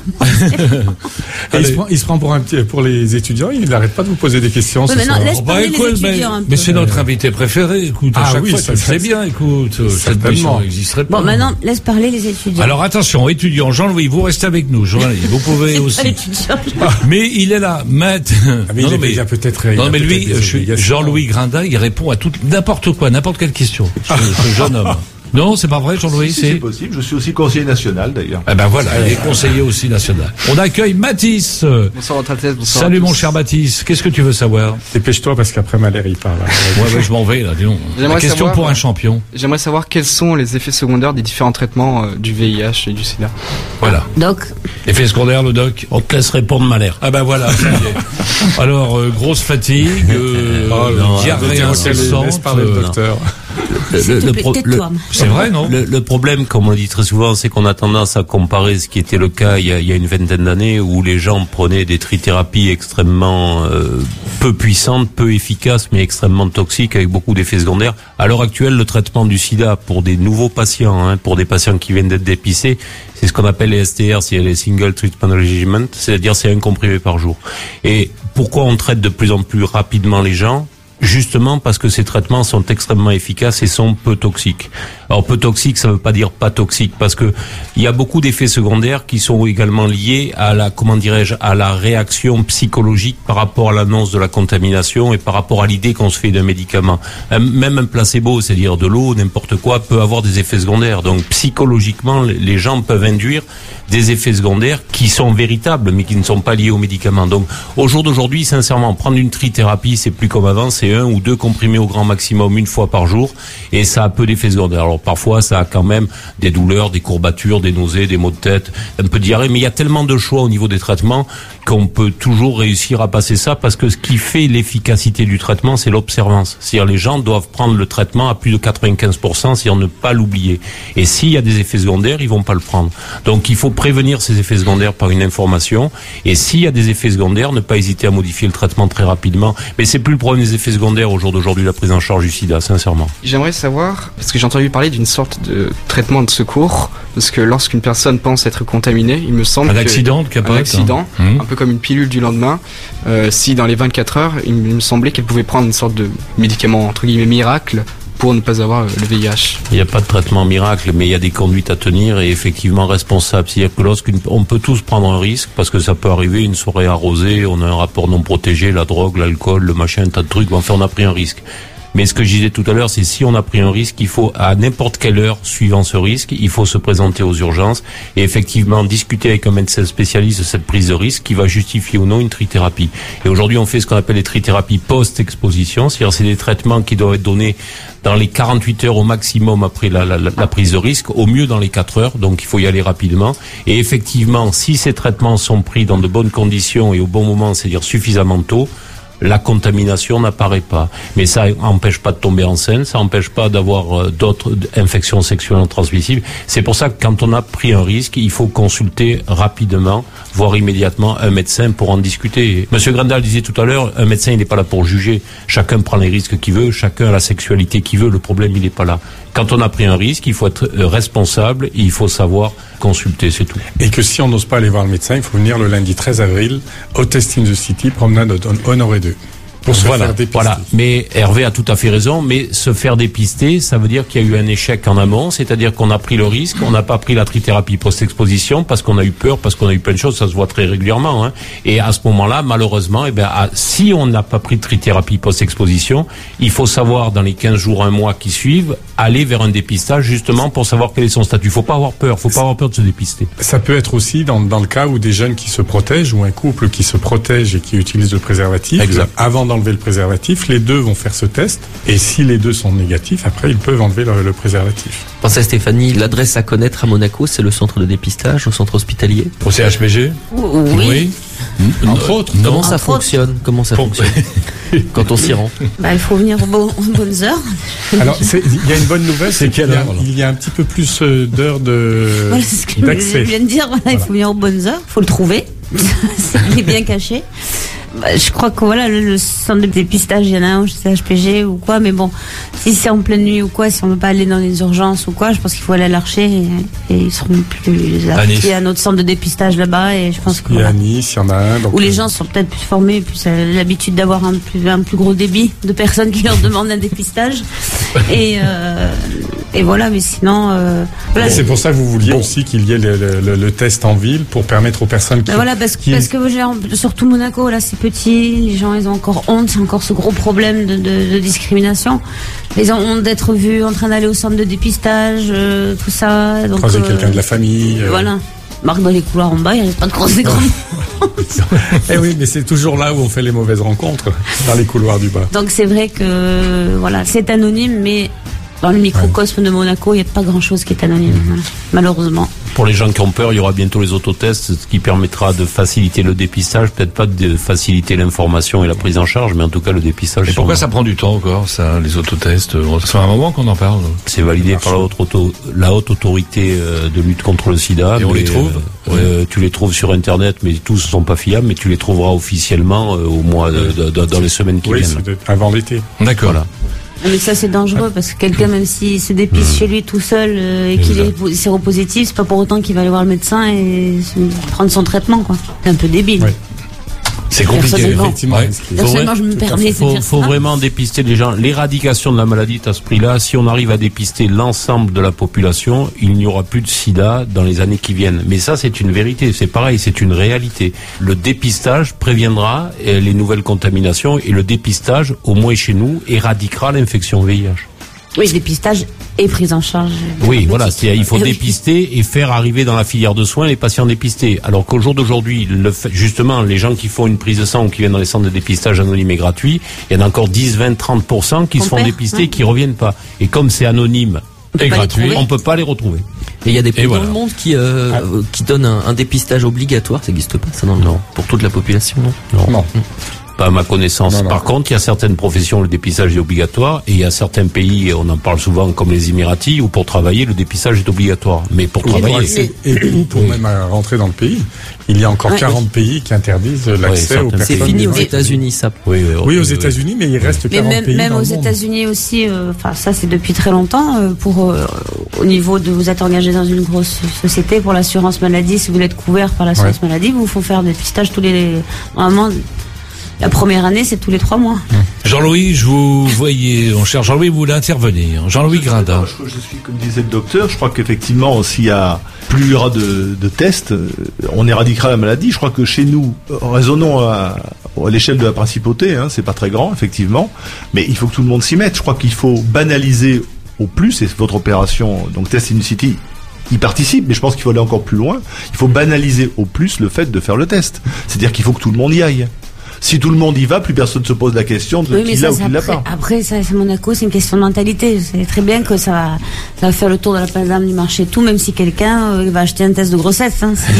Il se prend pour les étudiants, il n'arrête pas de vous poser des questions. Oui, mais non, laisse parler les étudiants un peu. Mais c'est notre invité préféré, écoute, à chaque fois, tu le sais bien, écoute, cette mission n'existerait pas. Bon, maintenant, laisse parler les étudiants. Alors attention, étudiants, Jean-Louis, vous restez avec nous, Jean-Louis, vous pouvez aussi. Mais il est là, Matt. Mais il a peut-être. Non, mais lui, Jean-Louis Grindin, il répond à n'importe quoi, n'importe quelle question. Ce jeune homme. Non, c'est pas vrai, Jean-Louis. Si, c'est possible. Je suis aussi conseiller national, d'ailleurs. Eh ben voilà, il est conseiller aussi national. On accueille Mathis. Bonsoir, votre Altesse. Bonsoir. Salut, mon cher Mathis. Qu'est-ce que tu veux savoir? Dépêche-toi, parce qu'après Malher, il parle. Ouais, je m'en vais, là, dis donc. La question pour un champion. J'aimerais savoir quels sont les effets secondaires des différents traitements du VIH et du sida. Voilà. Doc. Effets secondaires, le doc. On te laisse répondre, Malher. Ah ben voilà, ça y est. Alors, grosse fatigue, diarrhée incessante. Laisse parler le docteur. C'est vrai, non? Le problème, comme on dit très souvent, c'est qu'on a tendance à comparer ce qui était le cas il y a une vingtaine d'années, où les gens prenaient des trithérapies extrêmement peu puissantes, peu efficaces, mais extrêmement toxiques, avec beaucoup d'effets secondaires. À l'heure actuelle, le traitement du sida pour des nouveaux patients, pour des patients qui viennent d'être dépistés, c'est ce qu'on appelle les STR, c'est les Single Treatment Regimen, c'est-à-dire c'est un comprimé par jour. Et pourquoi on traite de plus en plus rapidement les gens? Justement parce que ces traitements sont extrêmement efficaces et sont peu toxiques. Alors peu toxique, ça veut pas dire pas toxique, parce que il y a beaucoup d'effets secondaires qui sont également liés à à la réaction psychologique par rapport à l'annonce de la contamination et par rapport à l'idée qu'on se fait d'un médicament. Même un placebo, c'est-à-dire de l'eau, n'importe quoi, peut avoir des effets secondaires. Donc psychologiquement, les gens peuvent induire des effets secondaires qui sont véritables, mais qui ne sont pas liés au médicament. Donc au jour d'aujourd'hui, sincèrement, prendre une trithérapie, c'est plus comme avant, c'est 1 ou 2 comprimés au grand maximum une fois par jour, et ça a peu d'effets secondaires. Alors parfois ça a quand même des douleurs, des courbatures, des nausées, des maux de tête, un peu de diarrhée, mais il y a tellement de choix au niveau des traitements qu'on peut toujours réussir à passer ça, parce que ce qui fait l'efficacité du traitement, c'est l'observance. C'est-à-dire les gens doivent prendre le traitement à plus de 95%, c'est-à-dire ne pas l'oublier. Et s'il y a des effets secondaires, ils vont pas le prendre. Donc il faut prévenir ces effets secondaires par une information, et s'il y a des effets secondaires, ne pas hésiter à modifier le traitement très rapidement. Mais c'est plus le problème des effets secondaires au jour d'aujourd'hui, la prise en charge du sida, sincèrement. J'aimerais savoir, parce que j'ai entendu parler d'une sorte de traitement de secours, parce que lorsqu'une personne pense être contaminée, il me semble un accident, un peu comme une pilule du lendemain, si dans les 24 heures, il me semblait qu'elle pouvait prendre une sorte de médicament entre guillemets miracle pour ne pas avoir le VIH. Il n'y a pas de traitement miracle, mais il y a des conduites à tenir et effectivement responsables. C'est-à-dire que on peut tous prendre un risque, parce que ça peut arriver, une soirée arrosée, on a un rapport non protégé, la drogue, l'alcool, le machin, un tas de trucs, enfin on a pris un risque. Mais ce que je disais tout à l'heure, c'est si on a pris un risque, il faut, à n'importe quelle heure suivant ce risque, il faut se présenter aux urgences et effectivement discuter avec un médecin spécialiste de cette prise de risque qui va justifier ou non une trithérapie. Et aujourd'hui, on fait ce qu'on appelle les trithérapies post-exposition, c'est-à-dire c'est des traitements qui doivent être donnés dans les 48 heures au maximum après la prise de risque, au mieux dans les 4 heures, donc il faut y aller rapidement. Et effectivement, si ces traitements sont pris dans de bonnes conditions et au bon moment, c'est-à-dire suffisamment tôt, la contamination n'apparaît pas. Mais ça n'empêche pas de tomber enceinte, ça n'empêche pas d'avoir d'autres infections sexuellement transmissibles. C'est pour ça que quand on a pris un risque, il faut consulter rapidement, voire immédiatement, un médecin pour en discuter. Monsieur Grandal disait tout à l'heure, un médecin il n'est pas là pour juger. Chacun prend les risques qu'il veut, chacun a la sexualité qu'il veut, le problème il n'est pas là. Quand on a pris un risque, il faut être responsable et il faut savoir consulter, c'est tout. Et que si on n'ose pas aller voir le médecin, il faut venir le lundi 13 avril au Test in the City, promenade Honoré 2. Pour se faire dépister. Voilà. Mais Hervé a tout à fait raison, mais se faire dépister, ça veut dire qu'il y a eu un échec en amont, c'est-à-dire qu'on a pris le risque, on n'a pas pris la trithérapie post-exposition parce qu'on a eu peur, parce qu'on a eu plein de choses, ça se voit très régulièrement. Et à ce moment-là, malheureusement, si on n'a pas pris de trithérapie post-exposition, il faut savoir dans les 15 jours, 1 mois qui suivent, aller vers un dépistage justement pour savoir quel est son statut. Faut pas avoir peur de se dépister. Ça peut être aussi dans le cas où des jeunes qui se protègent ou un couple qui se protège et qui utilise le préservatif. Exact. Avant d'enlever le préservatif, les deux vont faire ce test et si les deux sont négatifs, après ils peuvent enlever le préservatif. Pensez Stéphanie, l'adresse à connaître à Monaco, c'est le centre de dépistage, au centre hospitalier. Au CHPG? Oui. Entre autres. Comment ça fonctionne quand on s'y rend? Il faut venir aux bonnes heures. Alors, il y a une bonne nouvelle, c'est qu'il y a un petit peu plus d'heures Voilà, c'est ce que d'accès. je viens de dire. Voilà. Il faut venir aux bonnes heures, il faut le trouver. il est bien caché. Je crois que voilà, le centre de dépistage, il y en a un chez HPG ou quoi, mais bon, si c'est en pleine nuit ou quoi, si on ne veut pas aller dans les urgences ou quoi, je pense qu'il faut aller à l'Archer et ils seront plus aptes. Il y a un autre centre de dépistage là-bas et je pense que. Il y a à Nice, il y en a un. Donc où les gens sont peut-être plus formés, plus l'habitude d'avoir un plus gros débit de personnes qui leur demandent un dépistage. Et voilà, mais sinon. Voilà. C'est pour ça que vous vouliez aussi qu'il y ait le test en ville pour permettre aux personnes qui. Voilà, parce que surtout Monaco, là, c'est petit, les gens ils ont encore honte, c'est encore ce gros problème de discrimination. Ils ont honte d'être vus en train d'aller au centre de dépistage, tout ça. Donc, croiser quelqu'un de la famille. Voilà. Marc dans les couloirs en bas, il n'y a pas de croiser grand monde. Eh oui, mais c'est toujours là où on fait les mauvaises rencontres, dans les couloirs du bas. Donc c'est vrai que voilà, c'est anonyme, mais dans le microcosme de Monaco, il n'y a pas grand-chose qui est anonyme, malheureusement. Pour les gens qui ont peur, il y aura bientôt les autotests, ce qui permettra de faciliter le dépistage, peut-être pas de faciliter l'information et la prise en charge, mais en tout cas le dépistage. Et pourquoi ça prend du temps encore, ça, les autotests? Ça fait un moment qu'on en parle. C'est validé par la haute autorité de lutte contre le sida. Et on les trouve Tu les trouves sur Internet, mais tous ne sont pas fiables, mais tu les trouveras officiellement au mois dans les semaines qui viennent. Oui, avant l'été. D'accord. Voilà. Mais ça c'est dangereux parce que quelqu'un, même s'il se dépiste chez lui tout seul et qu'il est séropositif, c'est pas pour autant qu'il va aller voir le médecin et prendre son traitement, quoi. C'est un peu débile. Oui. C'est compliqué, effectivement. Personnellement, je me permets de dire ça. Faut vraiment dépister les gens. L'éradication de la maladie à ce prix-là, si on arrive à dépister l'ensemble de la population, il n'y aura plus de sida dans les années qui viennent. Mais ça, c'est une vérité. C'est pareil, c'est une réalité. Le dépistage préviendra les nouvelles contaminations et le dépistage, au moins chez nous, éradiquera l'infection VIH. Oui, dépistage et prise en charge. Oui, voilà, il faut dépister et faire arriver dans la filière de soins les patients dépistés. Alors qu'au jour d'aujourd'hui, justement, les gens qui font une prise de sang ou qui viennent dans les centres de dépistage anonymes et gratuits, il y en a encore 10, 20, 30% qui se font dépister et qui reviennent pas. Et comme c'est anonyme et gratuit, on peut pas les retrouver. Et il y a des pays dans le monde qui donnent un dépistage obligatoire, ça n'existe pas, ça non. Pour toute la population, non. Pas à ma connaissance. Non. Par contre, il y a certaines professions où le dépistage est obligatoire et il y a certains pays, on en parle souvent comme les Émiratis, où pour travailler, le dépistage est obligatoire. Mais pour travailler... Et pour même rentrer dans le pays, il y a encore 40 pays qui interdisent l'accès aux personnes. C'est fini aux États-Unis, ça. Oui, aux États-Unis, mais il reste 40 pays. Même aux États-Unis aussi, ça c'est depuis très longtemps, au niveau de vous êtes engagé dans une grosse société pour l'assurance maladie, si vous voulez être couvert par l'assurance maladie, vous faut faire des dépistages normalement, la première année, c'est tous les 3 mois. Jean-Louis, je vous voyais, mon cher Jean-Louis, vous voulez intervenir. Jean-Louis Grindin. Je suis, comme disait le docteur, je crois qu'effectivement, s'il y a plus il y aura de tests, on éradiquera la maladie. Je crois que chez nous, raisonnons à l'échelle de la principauté, c'est pas très grand, effectivement, mais il faut que tout le monde s'y mette. Je crois qu'il faut banaliser au plus, et votre opération, donc Test in City, y participe, mais je pense qu'il faut aller encore plus loin. Il faut banaliser au plus le fait de faire le test. C'est-à-dire qu'il faut que tout le monde y aille. Si tout le monde y va, plus personne ne se pose la question de qui l'a ou qui l'a pas. Après, ça, c'est Monaco, c'est une question de mentalité. Je sais très bien que ça va faire le tour de la panorama du marché, tout, même si quelqu'un va acheter un test de grossesse.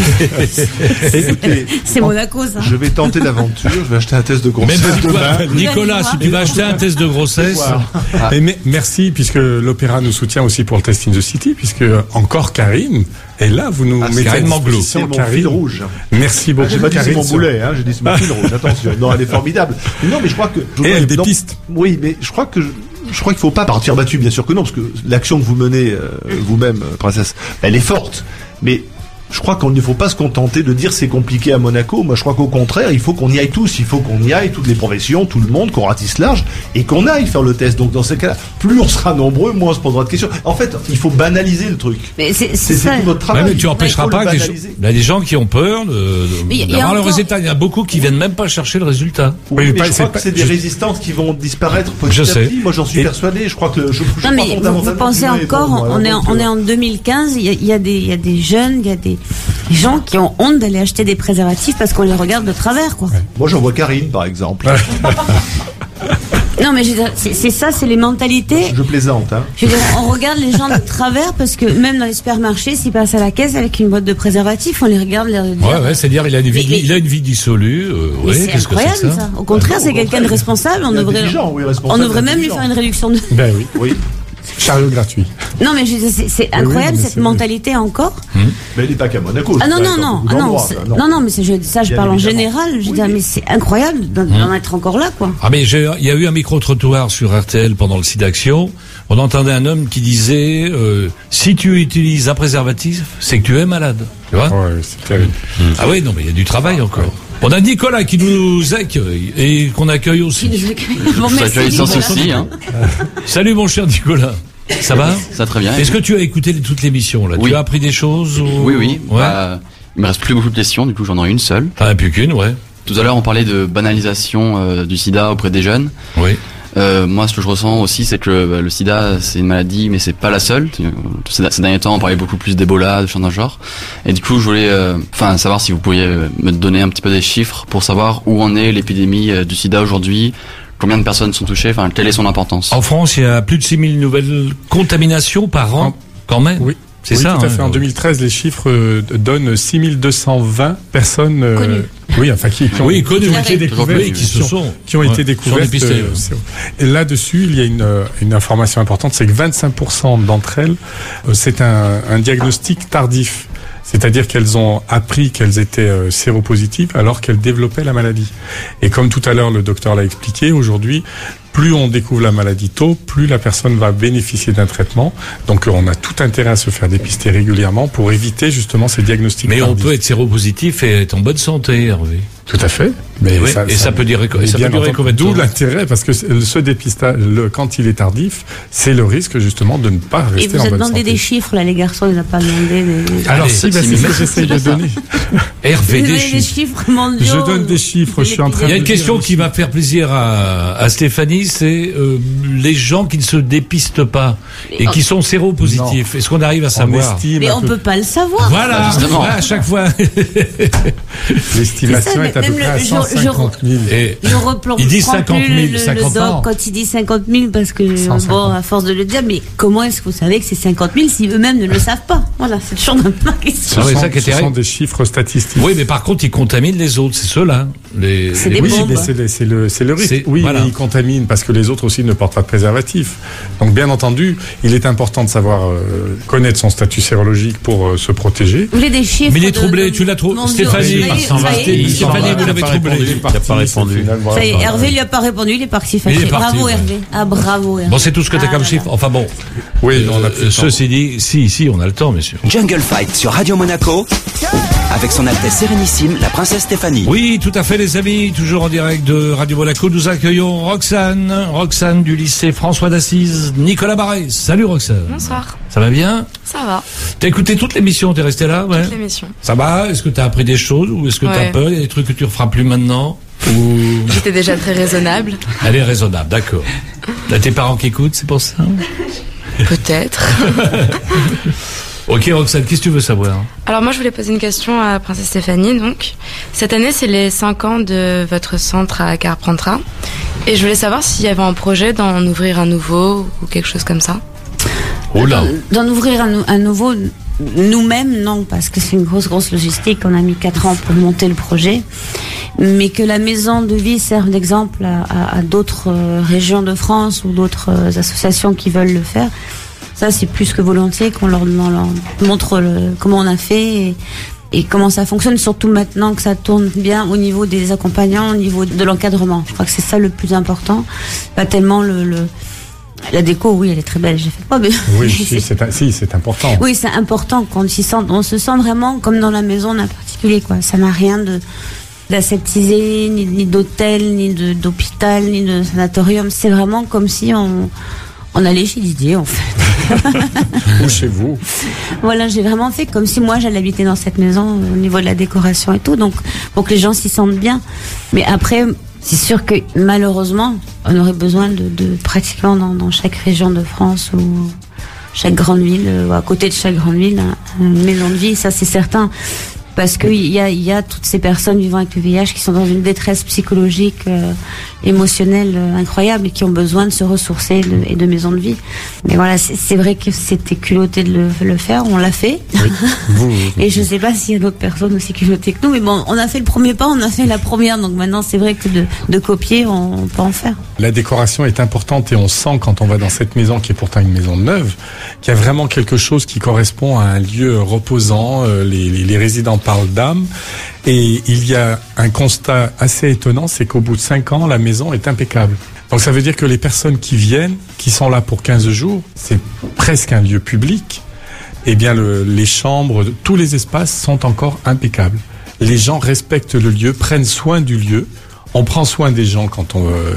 C'est Monaco, ça. Je vais tenter l'aventure, je vais acheter un test de grossesse. Nicolas, si tu vas acheter un test de grossesse. Mais merci, puisque l'Opéra nous soutient aussi pour le Test in the City, puisque encore Karine est là, vous nous mettez à disposition Karine. C'est mon fil rouge. Merci beaucoup. J'ai pas dit c'est mon boulet, j'ai dit c'est mon fil rouge. Attention. Non, elle est formidable. Non, mais je crois que... elle dépiste. Oui, mais je crois qu'il faut pas partir battu, bien sûr que non, parce que l'action que vous menez vous-même, princesse, elle est forte. Mais je crois qu'il ne faut pas se contenter de dire c'est compliqué à Monaco. Moi, je crois qu'au contraire, il faut qu'on y aille tous. Il faut qu'on y aille, toutes les professions, tout le monde, qu'on ratisse large et qu'on aille faire le test. Donc, dans ces cas-là, plus on sera nombreux, moins on se posera de questions. En fait, il faut banaliser le truc. Mais c'est tout notre travail. Mais tu n'empêcheras pas que il y a des gens qui ont peur d'avoir le résultat. Il y a beaucoup qui viennent même pas chercher le résultat. Oui, mais je crois que c'est des résistances qui vont disparaître petit à petit. Moi, j'en suis persuadé. Je crois que non, mais vous pensez encore, on est en 2015. Il y a des jeunes, il y a des gens qui ont honte d'aller acheter des préservatifs parce qu'on les regarde de travers, quoi. Moi, j'en vois Karine, par exemple. Non, mais c'est ça, c'est les mentalités. Je plaisante, Je veux dire, on regarde les gens de travers parce que même dans les supermarchés, s'ils passent à la caisse avec une boîte de préservatifs, on les regarde. C'est-à-dire il a une vie dissolue. C'est incroyable, ça. Au contraire, c'est quelqu'un de responsable. On devrait même lui faire une réduction de. Ben oui. Chariot gratuit. Non, mais c'est incroyable cette mentalité encore. Mais il n'est pas qu'à Monaco. Ah non, mais ça, je parle en général. Je veux dire, mais c'est incroyable d'en être encore là, quoi. Ah, mais il y a eu un micro-trottoir sur RTL pendant le site d'action. On entendait un homme qui disait, si tu utilises un préservatif, c'est que tu es malade. Tu vois? Ouais, c'est terrible. Ah oui, non, mais il y a du travail encore. On a Nicolas qui nous accueille et qu'on accueille aussi. Ça accueille sans souci, hein. Salut mon cher Nicolas. Ça va? Ça très bien. Est-ce que tu as écouté toute l'émission là? Oui. Tu as appris des choses ou... Oui. Ouais. Il me reste plus beaucoup de questions, du coup j'en ai une seule. Ah, plus qu'une, ouais. Tout à l'heure on parlait de banalisation du sida auprès des jeunes. Oui. Moi, ce que je ressens aussi, c'est que le sida, c'est une maladie, mais c'est pas la seule. Ces derniers temps, on parlait beaucoup plus d'Ebola, de choses d'un genre. Et du coup, je voulais, savoir si vous pourriez me donner un petit peu des chiffres pour savoir où en est l'épidémie du sida aujourd'hui. Combien de personnes sont touchées? Enfin, quelle est son importance? En France, il y a plus de 6000 nouvelles contaminations par an, quand même. Oui. C'est oui, ça. Tout à fait. En 2013, les chiffres donnent 6220 personnes. Oui, enfin qui ont été découvertes, qui ont été découvertes. Et là-dessus, il y a une information importante, c'est que 25% d'entre elles, c'est un diagnostic tardif. C'est-à-dire qu'elles ont appris qu'elles étaient séropositives alors qu'elles développaient la maladie. Et comme tout à l'heure le docteur l'a expliqué, aujourd'hui, plus on découvre la maladie tôt, plus la personne va bénéficier d'un traitement. Donc on a tout intérêt à se faire dépister régulièrement pour éviter justement ces diagnostics tardifs. On peut être séropositif et être en bonne santé, Hervé. Tout à fait. Mais oui, ça peut durer combien de temps? D'où l'intérêt, parce que ce dépistage, quand il est tardif, c'est le risque justement de ne pas rester en bonne santé. Et vous avez demandé des chiffres, là, les garçons, ils n'ont pas demandé des... Alors c'est ce que j'essaie de donner. Hervé, des chiffres mondiaux. Je donne des chiffres, je suis en train de... Il y a une question qui va faire plaisir à Stéphanie, c'est les gens qui ne se dépistent pas et qui sont séropositifs. Est-ce qu'on arrive à savoir? Mais on peut pas le savoir. Voilà, à chaque fois. L'estimation est à peu près à 150 000. Je replonge. Il dit 50 000, 50 ans. Quand il dit 50 000, parce que, à force de le dire, mais comment est-ce que vous savez que c'est 50 000 si eux-mêmes ne le savent pas? Voilà, c'est toujours ma question. Ce sont des chiffres statistiques. Oui, mais par contre, ils contaminent les autres, c'est ceux-là. C'est des bombes. Mais c'est le risque. Oui, voilà. Mais ils contaminent parce que les autres aussi ne portent pas de préservatif. Donc, bien entendu, il est important de savoir connaître son statut sérologique pour se protéger. Vous voulez des chiffres? Mais il est troublé, tu l'as trouvé. Stéphanie, vous l'avez troublé. Il n'a pas répondu. Ça y est, Hervé lui a pas répondu, il est parti fâché. Bravo Hervé. Ah, bravo Hervé. Bon, c'est tout ce que tu as comme chiffre. Enfin bon. Oui, on a plus ceci dit, si, on a le temps, messieurs. Jungle Fight sur Radio Monaco, avec son Altesse Sérénissime, la princesse Stéphanie. Oui, tout à fait, les amis. Toujours en direct de Radio Monaco, nous accueillons Roxane du lycée François d'Assise, Nicolas Barret. Salut Roxane. Bonsoir. Ça va bien? Ça va. T'as écouté toute l'émission, t'es resté là? Ouais. Toute l'émission. Ça va? Est-ce que t'as appris des choses ou est-ce que t'as peur? Il y a des trucs que tu referas plus maintenant? Ou... J'étais déjà très raisonnable. Elle est raisonnable, d'accord. T'as tes parents qui écoutent, c'est pour ça? Peut-être. Ok Roxane, qu'est-ce que tu veux savoir? Alors moi je voulais poser une question à Princesse Stéphanie. Donc cette année c'est les 5 ans de votre centre à Carpentras. Et je voulais savoir s'il y avait un projet d'en ouvrir un nouveau ou quelque chose comme ça. Oh là. D'en ouvrir un nouveau, nous-mêmes, non, parce que c'est une grosse logistique. On a mis 4 ans pour monter le projet. Mais que la maison de vie serve d'exemple à d'autres régions de France ou d'autres associations qui veulent le faire. Ça, c'est plus que volontiers qu'on leur montre comment on a fait et comment ça fonctionne, surtout maintenant que ça tourne bien au niveau des accompagnants, au niveau de l'encadrement. Je crois que c'est ça le plus important. Pas tellement la déco, oui, elle est très belle, j'ai fait pas, mais... Oui, c'est important. Oui, c'est important qu'on on se sent vraiment comme dans la maison d'un particulier, quoi. Ça n'a rien d'aseptisé, ni d'hôtel, ni d'hôpital, ni de sanatorium. C'est vraiment comme si on allait chez Didier, en fait. Ou chez vous. Voilà, j'ai vraiment fait comme si moi j'allais habiter dans cette maison au niveau de la décoration et tout, donc pour que les gens s'y sentent bien. Mais après, c'est sûr que malheureusement, on aurait besoin de pratiquement dans chaque région de France ou chaque grande ville, ou à côté de chaque grande ville, une maison de vie, ça c'est certain. parce que il y a toutes ces personnes vivant avec le VIH qui sont dans une détresse psychologique, émotionnelle incroyable et qui ont besoin de se ressourcer et de maisons de vie. Mais voilà, c'est vrai que c'était culotté de le faire, on l'a fait. Oui. Et je sais pas s'il y a d'autres personnes aussi culottées que nous, mais bon, on a fait le premier pas, on a fait la première, donc maintenant c'est vrai que de copier, on peut en faire. La décoration est importante et on sent quand on va dans cette maison, qui est pourtant une maison neuve, qu'il y a vraiment quelque chose qui correspond à un lieu reposant. Les résidents parlent d'âme. Et il y a un constat assez étonnant, c'est qu'au bout de 5 ans, la maison est impeccable. Donc ça veut dire que les personnes qui viennent, qui sont là pour 15 jours, c'est presque un lieu public. Eh bien, les chambres, tous les espaces sont encore impeccables. Les gens respectent le lieu, prennent soin du lieu. On prend soin des gens quand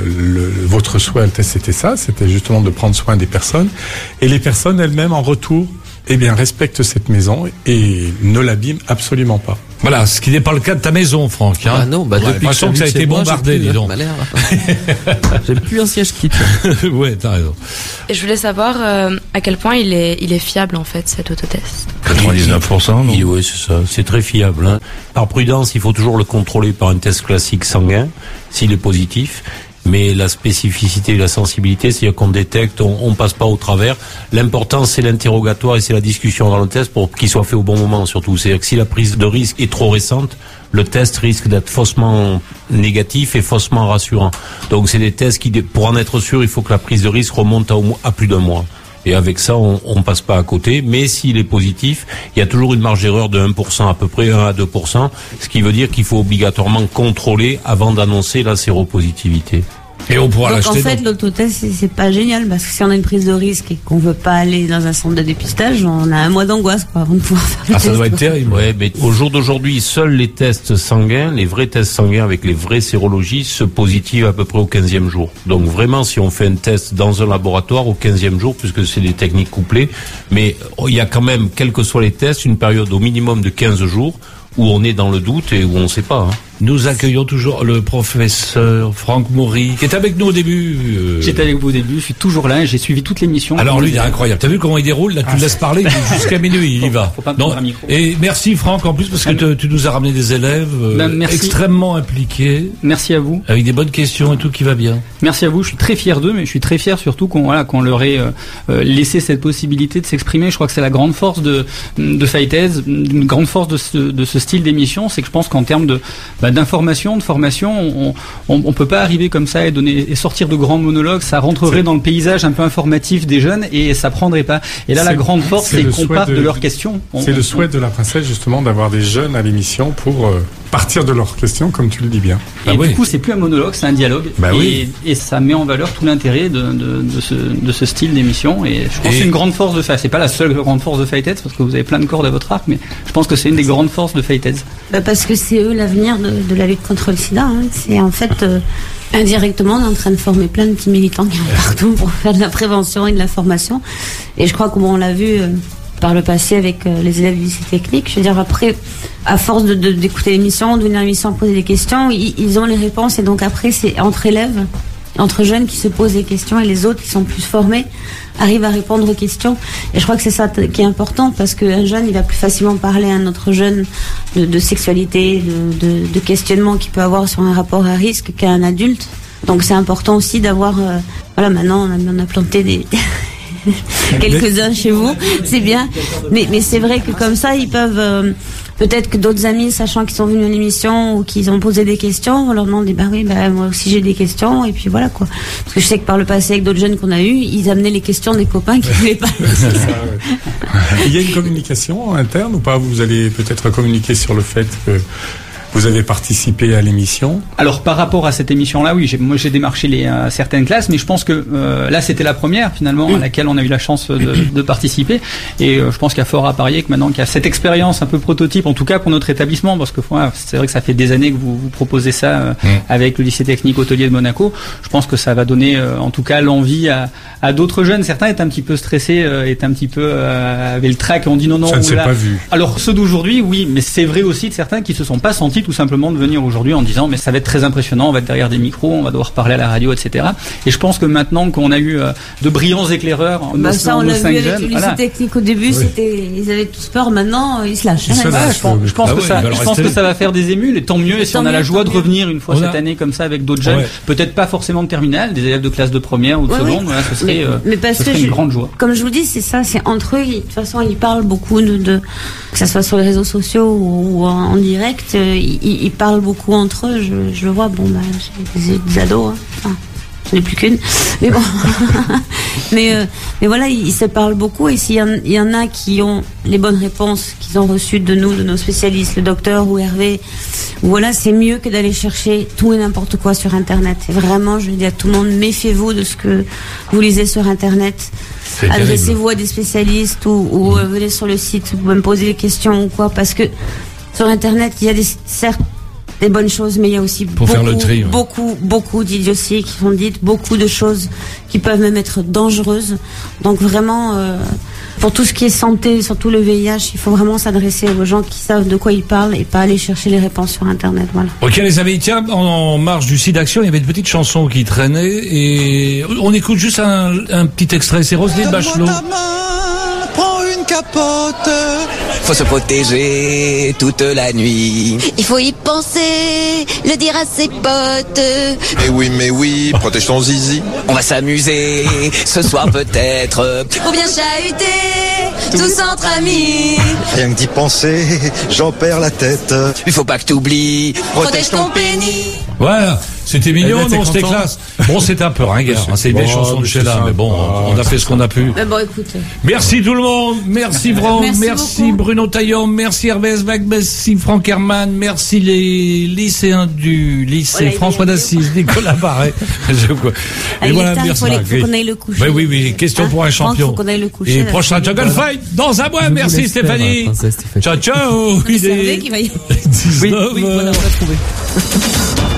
votre souhait, c'était ça, c'était justement de prendre soin des personnes. Et les personnes elles-mêmes, en retour, eh bien, respectent cette maison et ne l'abîment absolument pas. Voilà, ce qui n'est pas le cas de ta maison, Franck. Hein. Ah non, depuis que ça a été bombardé, dis donc. J'ai plus un siège quitte. Ouais, t'as raison. Et je voulais savoir à quel point il est fiable, en fait, cet autotest. 99%, non? Oui, c'est ça. C'est très fiable. Hein. Par prudence, il faut toujours le contrôler par un test classique sanguin, s'il est positif. Mais la spécificité et la sensibilité, c'est-à-dire qu'on détecte, on passe pas au travers. L'important, c'est l'interrogatoire et c'est la discussion dans le test pour qu'il soit fait au bon moment, surtout. C'est-à-dire que si la prise de risque est trop récente, le test risque d'être faussement négatif et faussement rassurant. Donc, c'est des tests qui, pour en être sûr, il faut que la prise de risque remonte à plus d'un mois. Et avec ça, on passe pas à côté. Mais s'il est positif, il y a toujours une marge d'erreur de 1% à peu près, 1 à 2%, ce qui veut dire qu'il faut obligatoirement contrôler avant d'annoncer la séropositivité. Et on pourra l'acheter. Donc en fait, l'autotest, c'est pas génial, parce que si on a une prise de risque et qu'on veut pas aller dans un centre de dépistage, on a un mois d'angoisse, quoi, avant de pouvoir faire le test. Ça doit être terrible. Ouais, mais au jour d'aujourd'hui, seuls les tests sanguins, les vrais tests sanguins avec les vraies sérologies, se positivent à peu près au 15e jour. Donc vraiment, si on fait un test dans un laboratoire au 15e jour, puisque c'est des techniques couplées, mais il y a quand même, quels que soient les tests, une période au minimum de 15 jours où on est dans le doute et où on ne sait pas. Hein. Nous accueillons toujours le professeur Franck Maury, qui est avec nous au début. J'étais avec vous au début, je suis toujours là, j'ai suivi toute l'émission. Alors lui, il est incroyable. T'as vu comment il déroule? Là, tu le laisses parler jusqu'à minuit, il y va. Faut pas me un micro. Et merci Franck, en plus, parce que tu nous as ramené des élèves extrêmement impliqués. Merci à vous. Avec des bonnes questions et tout qui va bien. Merci à vous, je suis très fier d'eux, mais je suis très fier surtout qu'on leur ait laissé cette possibilité de s'exprimer. Je crois que c'est la grande force de Fightez, une grande force de ce style d'émission, c'est que je pense qu'en termes d'information, de formation, on peut pas arriver comme ça et sortir de grands monologues, ça rentrerait dans le paysage un peu informatif des jeunes et ça prendrait pas. Et là, la grande force, c'est qu'on parte de leurs questions. C'est le souhait de la princesse, justement, d'avoir des jeunes à l'émission pour partir de leurs questions, comme tu le dis bien. Et du coup, c'est plus un monologue, c'est un dialogue. Et ça met en valeur tout l'intérêt de ce style d'émission. Et je pense que c'est une grande force de Fightez. C'est pas la seule grande force de Fightez, parce que vous avez plein de cordes à votre arc, mais je pense que c'est une des grandes forces de Fightez. Parce que c'est eux l'avenir de la lutte contre le sida. Hein. C'est en fait indirectement, on est en train de former plein de petits militants qui vont partout pour faire de la prévention et de la formation. Et je crois qu'on l'a vu par le passé avec les élèves du lycée technique. Je veux dire, après, à force d'écouter l'émission, de venir à l'émission poser des questions, ils ont les réponses. Et donc après, c'est entre élèves, entre jeunes qui se posent des questions et les autres qui sont plus formés arrivent à répondre aux questions. Et je crois que c'est ça qui est important, parce qu'un jeune, il va plus facilement parler à un autre jeune de sexualité, de questionnement qu'il peut avoir sur un rapport à risque qu'à un adulte. Donc c'est important aussi d'avoir... maintenant on a planté des... quelques-uns chez vous, c'est bien. Mais c'est vrai que comme ça, ils peuvent... peut-être que d'autres amis, sachant qu'ils sont venus à l'émission ou qu'ils ont posé des questions, on leur demande, moi aussi j'ai des questions, et puis voilà quoi. Parce que je sais que par le passé, avec d'autres jeunes qu'on a eu, ils amenaient les questions des copains qui ne voulaient pas. Il y a une communication interne ou pas? Vous allez peut-être communiquer sur le fait que vous avez participé à l'émission? Alors par rapport à cette émission-là, oui, moi j'ai démarché certaines classes, mais je pense que là c'était la première finalement à laquelle on a eu la chance de participer, et je pense qu'il y a fort à parier que maintenant qu'il y a cette expérience un peu prototype, en tout cas pour notre établissement, parce que c'est vrai que ça fait des années que vous proposez ça avec le lycée technique hôtelier de Monaco. Je pense que ça va donner en tout cas l'envie à d'autres jeunes. Certains étaient un petit peu stressés, étaient un petit peu avaient le trac, et on dit non. Ça ne s'est pas vu. Alors ceux d'aujourd'hui, oui, mais c'est vrai aussi de certains qui se sont pas sentis tout simplement de venir aujourd'hui en disant mais ça va être très impressionnant, on va être derrière des micros, on va devoir parler à la radio, etc. Et je pense que maintenant qu'on a eu de brillants éclaireurs, ça on l'a vu avec le lycée technique au début, ils avaient tous peur, maintenant ils se lâchent. Je pense que ça va faire des émules, et tant mieux. Et si on a la joie de revenir une fois cette année comme ça avec d'autres jeunes, peut-être pas forcément de terminale, des élèves de classe de première ou de seconde, ce serait une grande joie. Comme je vous dis, c'est ça, c'est entre eux. De toute façon, ils parlent beaucoup que ça soit sur les réseaux sociaux ou en direct, ils parlent beaucoup entre eux. Je le vois. Bon, j'ai des ados. Enfin, je n'ai plus qu'une. Mais bon. mais voilà, ils se parlent beaucoup. Et s'il y en a qui ont les bonnes réponses qu'ils ont reçues de nous, de nos spécialistes, le docteur ou Hervé, voilà, c'est mieux que d'aller chercher tout et n'importe quoi sur Internet. Et vraiment, je dis à tout le monde, méfiez-vous de ce que vous lisez sur Internet. Adressez-vous à des spécialistes ou venez sur le site, vous pouvez me poser des questions ou quoi, parce que sur Internet, il y a certes des bonnes choses, mais il y a aussi beaucoup d'idioties qui sont dites, beaucoup de choses qui peuvent même être dangereuses. Donc vraiment, pour tout ce qui est santé, surtout le VIH, il faut vraiment s'adresser aux gens qui savent de quoi ils parlent et pas aller chercher les réponses sur Internet. Voilà. Ok les amis, tiens, en marge du SIDAction, il y avait une petite chanson qui traînait et on écoute juste un petit extrait. C'est Roselyne Bachelot. Prends une capote. Faut se protéger toute la nuit. Il faut y penser, le dire à ses potes. Mais oui, protège ton zizi. On va s'amuser, ce soir peut-être. Pour bien chahuter, tous entre amis. Rien que d'y penser, j'en perds la tête. Il faut pas que t'oublies, protège ton pénis. Voilà, c'était mignon, non, c'était classe. Bon, c'était un peu ringard, c'est une belle chanson de Sheila, mais bon, on a fait ce qu'on a pu. Bon, écoutez. Merci tout le monde, merci Franck, merci Bruno Taillon, merci Hervé Esbach, merci Franck Herman, merci les lycéens du lycée François d'Assise, Nicolas Barret. Et voilà, merci. Faut qu'on aille le coucher. Oui, question pour un champion. Faut qu'on aille le coucher. Et prochain Jungle Fight dans un mois, merci Stéphanie. Ciao, ciao. Il est 19h. Oui, voilà, on va trouver.